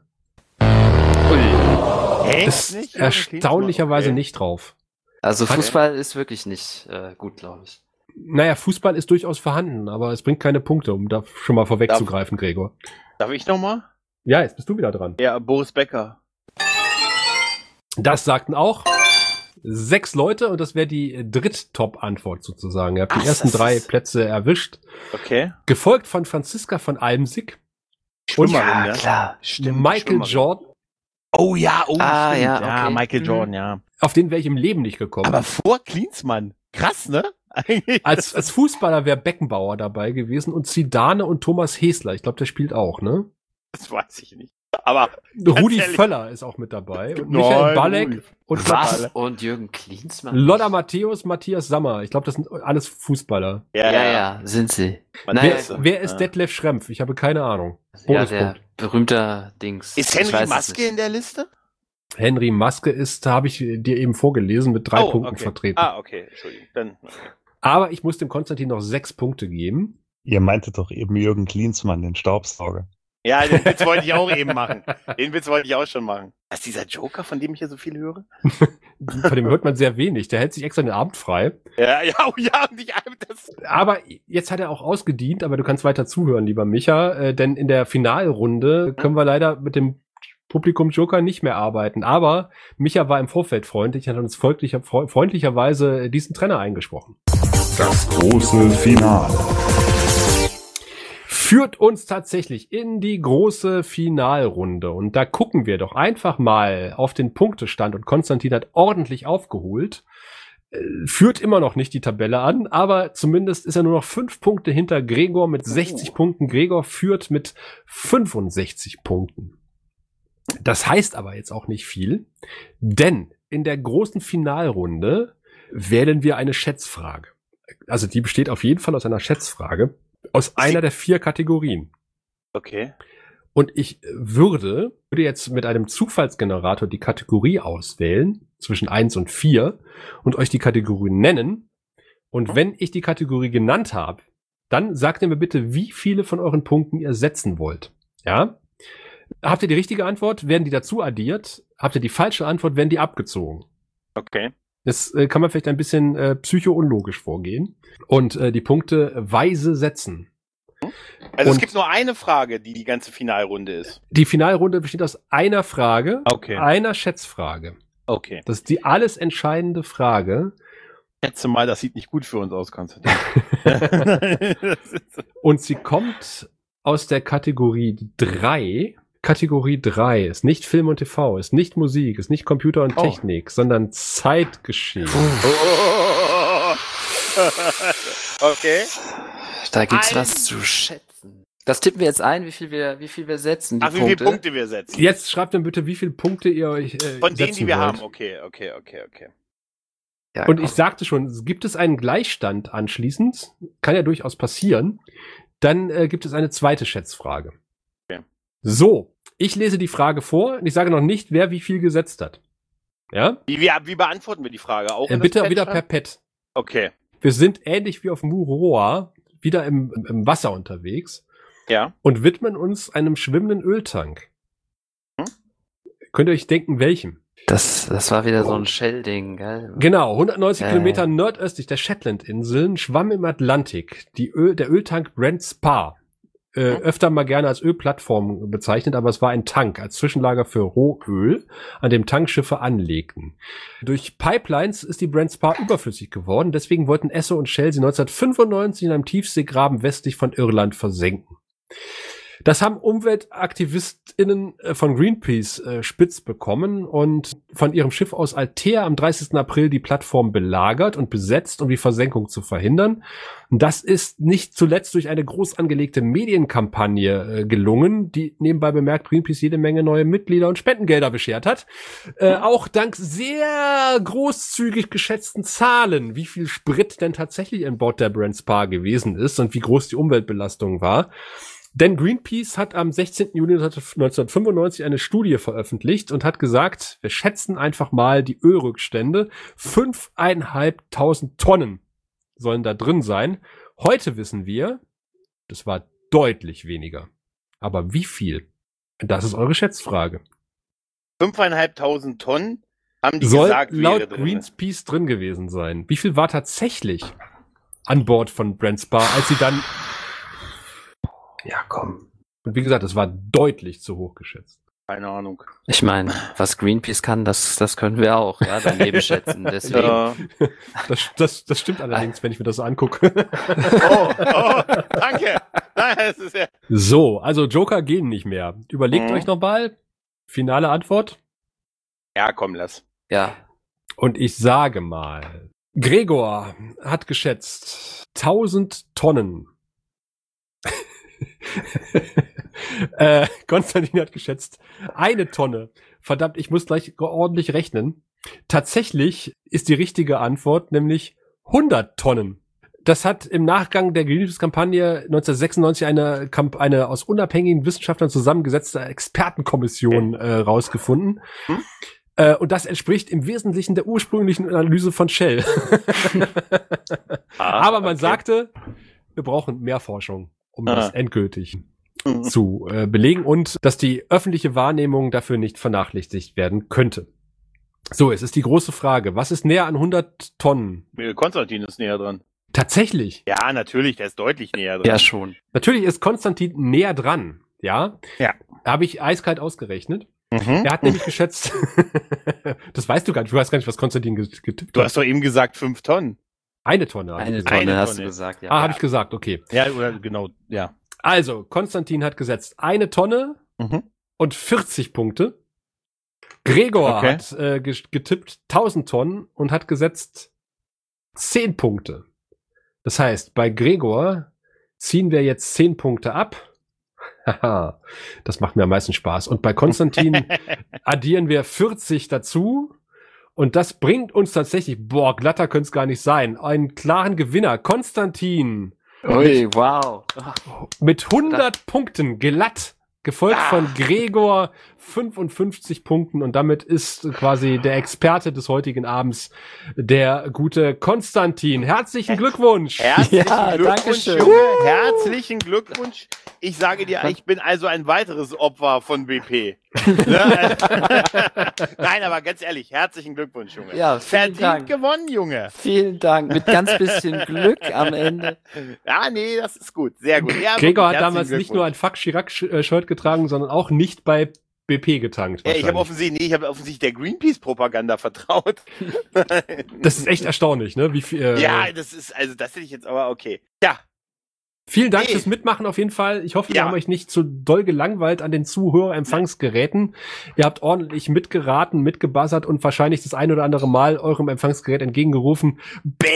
Ist erstaunlicherweise nicht drauf. Also Fußball ist wirklich nicht gut, glaube ich. Naja, Fußball ist durchaus vorhanden, aber es bringt keine Punkte, um da schon mal vorwegzugreifen, Gregor. Darf ich nochmal? Ja, jetzt bist du wieder dran. Ja, Boris Becker. Das sagten auch 6 Leute und das wäre die Dritt-Top-Antwort sozusagen. Ihr habt die ersten 3 Plätze erwischt. Okay. Gefolgt von Franziska von Almsick und Klar. Stimmt, Michael Jordan. Oh ja, stimmt. Ja, Okay. Michael Jordan, ja. Auf den wäre ich im Leben nicht gekommen. Aber vor Klinsmann. Krass, ne? Als Fußballer wäre Beckenbauer dabei gewesen und Zidane und Thomas Hesler. Ich glaube, der spielt auch, ne? Das weiß ich nicht. Aber Rudi ehrlich. Völler ist auch mit dabei. Und Nein, Michael Balek Rudi. und Was? Und Jürgen Klinsmann? Lothar Matthäus, Matthias Sammer. Ich glaube, das sind alles Fußballer. Ja, sind sie. Wer ist Detlef Schrempf? Ich habe keine Ahnung. Ja, der berühmter Dings. Ist Ich Henry weiß es Maske nicht. in der Liste? Henry Maske ist, da habe ich dir eben vorgelesen, mit 3 Punkten okay. vertreten. Okay, Entschuldigung. Okay. Aber ich muss dem Konstantin noch 6 Punkte geben. Ihr meintet doch eben Jürgen Klinsmann, den Staubsauger. Ja, den Witz wollte ich auch eben machen. Den Witz wollte ich auch schon machen. Das ist dieser Joker, von dem ich hier so viel höre? Von dem hört man sehr wenig. Der hält sich extra den Abend frei. Ja, und ich das. Aber jetzt hat er auch ausgedient, aber du kannst weiter zuhören, lieber Micha, denn in der Finalrunde können wir leider mit dem Publikum Joker nicht mehr arbeiten. Aber Micha war im Vorfeld freundlich und hat uns freundlicherweise diesen Trenner eingesprochen. Das große Finale. Führt uns tatsächlich in die große Finalrunde. Und da gucken wir doch einfach mal auf den Punktestand. Und Konstantin hat ordentlich aufgeholt. Führt immer noch nicht die Tabelle an, aber zumindest ist er nur noch 5 Punkte hinter Gregor mit 60 Punkten. Gregor führt mit 65 Punkten. Das heißt aber jetzt auch nicht viel, denn in der großen Finalrunde wählen wir eine Schätzfrage. Also die besteht auf jeden Fall aus einer Schätzfrage. Aus einer der 4 Kategorien. Okay. Und ich würde jetzt mit einem Zufallsgenerator die Kategorie auswählen, zwischen 1 und 4, und euch die Kategorie nennen. Und wenn ich die Kategorie genannt habe, dann sagt ihr mir bitte, wie viele von euren Punkten ihr setzen wollt. Ja? Habt ihr die richtige Antwort, werden die dazu addiert. Habt ihr die falsche Antwort, werden die abgezogen. Okay. Das kann man vielleicht ein bisschen psycho-unlogisch vorgehen und die Punkte weise setzen. Also es Und gibt nur eine Frage, die ganze Finalrunde ist. Die Finalrunde besteht aus einer Frage, einer Schätzfrage. Okay. Das ist die alles entscheidende Frage. Ich schätze mal, das sieht nicht gut für uns aus, Konstantin. Und sie kommt aus der Kategorie 3. Kategorie 3 ist nicht Film und TV, ist nicht Musik, ist nicht Computer und Technik, sondern Zeitgeschehen. Okay. Da gibt's was zu schätzen. Das tippen wir jetzt ein, wie viel wir setzen. Wie viele Punkte wir setzen? Jetzt schreibt mir bitte, wie viele Punkte ihr euch von denen, die wir wollt. haben. Okay. Ja, Und ich sagte schon, gibt es einen Gleichstand anschließend, kann ja durchaus passieren, dann gibt es eine zweite Schätzfrage. Okay. So, ich lese die Frage vor und ich sage noch nicht, wer wie viel gesetzt hat. Ja? Wie beantworten wir die Frage? Auch in das Bitte Pad wieder schreiben? per Pad. Okay. Wir sind ähnlich wie auf Muroa wieder im Wasser unterwegs Ja. und widmen uns einem schwimmenden Öltank. Könnt ihr euch denken, welchem? Das war wieder so ein Shell-Ding, gell? Genau, 190 Kilometer nordöstlich der Shetlandinseln schwamm im Atlantik der Öltank Brent Spar. Öfter mal gerne als Ölplattform bezeichnet, aber es war ein Tank als Zwischenlager für Rohöl, an dem Tankschiffe anlegten. Durch Pipelines ist die Brent Spar überflüssig geworden, deswegen wollten Esso und Shell sie 1995 in einem Tiefseegraben westlich von Irland versenken. Das haben UmweltaktivistInnen von Greenpeace spitz bekommen und von ihrem Schiff aus Althea am 30. April die Plattform belagert und besetzt, um die Versenkung zu verhindern. Und das ist nicht zuletzt durch eine groß angelegte Medienkampagne gelungen, die nebenbei bemerkt Greenpeace jede Menge neue Mitglieder und Spendengelder beschert hat. Auch dank sehr großzügig geschätzten Zahlen, wie viel Sprit denn tatsächlich an Bord der Brent Spar gewesen ist und wie groß die Umweltbelastung war. Denn Greenpeace hat am 16. Juni 1995 eine Studie veröffentlicht und hat gesagt, wir schätzen einfach mal die Ölrückstände. 5.500 Tonnen sollen da drin sein. Heute wissen wir, das war deutlich weniger. Aber wie viel? Das ist eure Schätzfrage. 5.500 Tonnen haben die Soll gesagt, laut wäre drin. Greenpeace drin gewesen sein. Wie viel war tatsächlich an Bord von Brent Spar, als sie dann... Ja, komm. Und wie gesagt, es war deutlich zu hoch geschätzt. Keine Ahnung. Ich meine, was Greenpeace kann, das können wir auch, ja, daneben schätzen. Deswegen. Ja. Das stimmt allerdings, wenn ich mir das so angucke. Oh, danke. Nein, das ist ja... So, also Joker gehen nicht mehr. Überlegt euch nochmal. Finale Antwort. Ja, komm, lass. Ja. Und ich sage mal, Gregor hat geschätzt 1000 Tonnen. Konstantin hat geschätzt 1 Tonne. Verdammt, ich muss gleich ordentlich rechnen. Tatsächlich ist die richtige Antwort nämlich 100 Tonnen. Das hat im Nachgang der Greenpeace-Kampagne 1996 eine aus unabhängigen Wissenschaftlern zusammengesetzte Expertenkommission rausgefunden. Und das entspricht im Wesentlichen der ursprünglichen Analyse von Shell. Aber man sagte, wir brauchen mehr Forschung, um das endgültig zu belegen und dass die öffentliche Wahrnehmung dafür nicht vernachlässigt werden könnte. So, es ist die große Frage, was ist näher an 100 Tonnen? Konstantin ist näher dran. Tatsächlich. Ja, natürlich, der ist deutlich näher dran. Ja, schon. Natürlich ist Konstantin näher dran, ja? Ja. Habe ich eiskalt ausgerechnet. Mhm. Er hat nämlich geschätzt, das weißt du gar nicht, du weißt gar nicht, was Konstantin getippt hat. Du hast doch eben gesagt 5 Tonnen. 1 Tonne. habe ich Eine gesagt. Tonne hast Tonne. du gesagt, ja. Habe ich gesagt, okay. Ja, oder genau, ja. Also, Konstantin hat gesetzt 1 Tonne und 40 Punkte. Gregor Okay. hat getippt 1000 Tonnen und hat gesetzt 10 Punkte. Das heißt, bei Gregor ziehen wir jetzt 10 Punkte ab. Haha, das macht mir am meisten Spaß. Und bei Konstantin addieren wir 40 dazu. Und das bringt uns tatsächlich, glatter könnte es gar nicht sein, einen klaren Gewinner. Konstantin Ui, wow. mit 100 Punkten glatt, gefolgt von Gregor 55 Punkten. Und damit ist quasi der Experte des heutigen Abends der gute Konstantin. Herzlichen Glückwunsch! Herzlichen Ja, Glückwunsch, Dankeschön. Junge. Herzlichen Glückwunsch. Ich sage dir, ich bin also ein weiteres Opfer von BP. Ne? Nein, aber ganz ehrlich, herzlichen Glückwunsch, Junge. Ja, vielen Verdient Dank. gewonnen, Junge. Vielen Dank. Mit ganz bisschen Glück am Ende. Ja, nee, das ist gut. Sehr gut. Ja, Gregor hat wirklich, damals herzlichen nicht nur ein Glückwunsch. Fuck Chirac-Shirt getragen, sondern auch nicht bei BP getankt. Ja, ich habe wahrscheinlich. offensichtlich der Greenpeace-Propaganda vertraut. Das ist echt erstaunlich, ne? Wie viel, Ja, das hätte ich jetzt aber okay. Ja, vielen Dank Nee. fürs Mitmachen auf jeden Fall. Ich hoffe, wir Ja. haben euch nicht zu doll gelangweilt an den Zuhörerempfangsgeräten. Ihr habt ordentlich mitgeraten, mitgebuzzert und wahrscheinlich das ein oder andere Mal eurem Empfangsgerät entgegengerufen. B!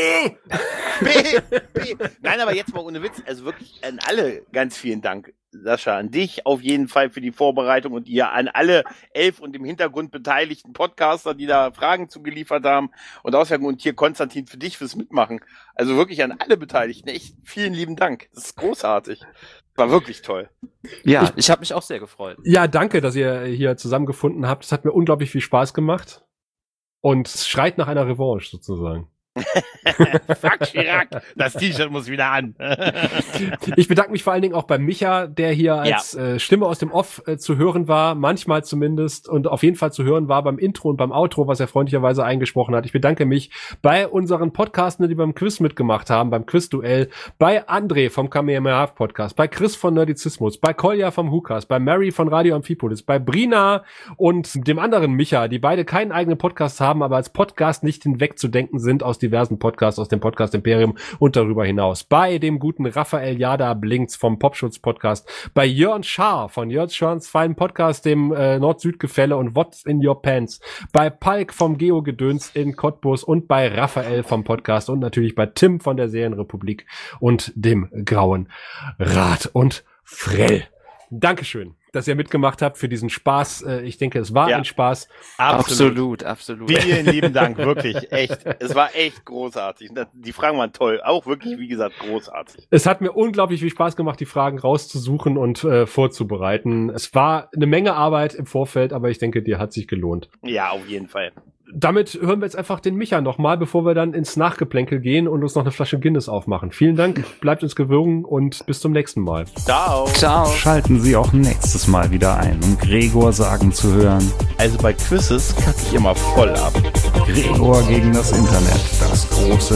B. Nein, aber jetzt mal ohne Witz, also wirklich an alle ganz vielen Dank, Sascha, an dich auf jeden Fall für die Vorbereitung und ihr an alle 11 und im Hintergrund beteiligten Podcaster, die da Fragen zugeliefert haben und Auswertungen und hier Konstantin für dich fürs Mitmachen. Also wirklich an alle Beteiligten, echt vielen lieben Dank. Das ist großartig. War wirklich toll. Ja, ich habe mich auch sehr gefreut. Ja, danke, dass ihr hier zusammengefunden habt. Es hat mir unglaublich viel Spaß gemacht. und schreit nach einer Revanche sozusagen. Fuck Chirac, das T-Shirt muss wieder an. Ich bedanke mich vor allen Dingen auch bei Micha, der hier als Stimme aus dem Off zu hören war, manchmal zumindest, und auf jeden Fall zu hören war beim Intro und beim Outro, was er freundlicherweise eingesprochen hat. Ich bedanke mich bei unseren Podcastern, die beim Quiz mitgemacht haben, beim Quizduell, bei André vom Kamehameha Podcast, bei Chris von Nerdizismus, bei Kolja vom Hukas, bei Mary von Radio Amphipolis, bei Brina und dem anderen Micha, die beide keinen eigenen Podcast haben, aber als Podcast nicht hinwegzudenken sind aus diversen Podcasts, aus dem Podcast Imperium und darüber hinaus. Bei dem guten Raphael Jada Blinks vom Popschutz Podcast, bei Jörn Schaar von Jörn Schaars feinen Podcast, dem Nord-Süd-Gefälle und What's in Your Pants, bei Palk vom Geo-Gedöns in Cottbus und bei Raphael vom Podcast und natürlich bei Tim von der Serienrepublik und dem Grauen Rat und Frell. Dankeschön, dass ihr mitgemacht habt für diesen Spaß. Ich denke, es war ein Spaß. Absolut. Vielen lieben Dank, wirklich, echt. Es war echt großartig. Die Fragen waren toll, auch wirklich, wie gesagt, großartig. Es hat mir unglaublich viel Spaß gemacht, die Fragen rauszusuchen und vorzubereiten. Es war eine Menge Arbeit im Vorfeld, aber ich denke, dir hat sich gelohnt. Ja, auf jeden Fall. Damit hören wir jetzt einfach den Micha nochmal, bevor wir dann ins Nachgeplänkel gehen und uns noch eine Flasche Guinness aufmachen. Vielen Dank, bleibt uns gewogen und bis zum nächsten Mal. Ciao. Schalten Sie auch nächstes Mal wieder ein, um Gregor sagen zu hören. Also bei Quizzes kacke ich immer voll ab. Gregor gegen das Internet, das große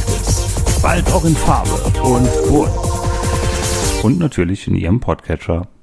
90er-Jahre-Quiz. Bald auch in Farbe und bunt. Und natürlich in Ihrem Podcatcher.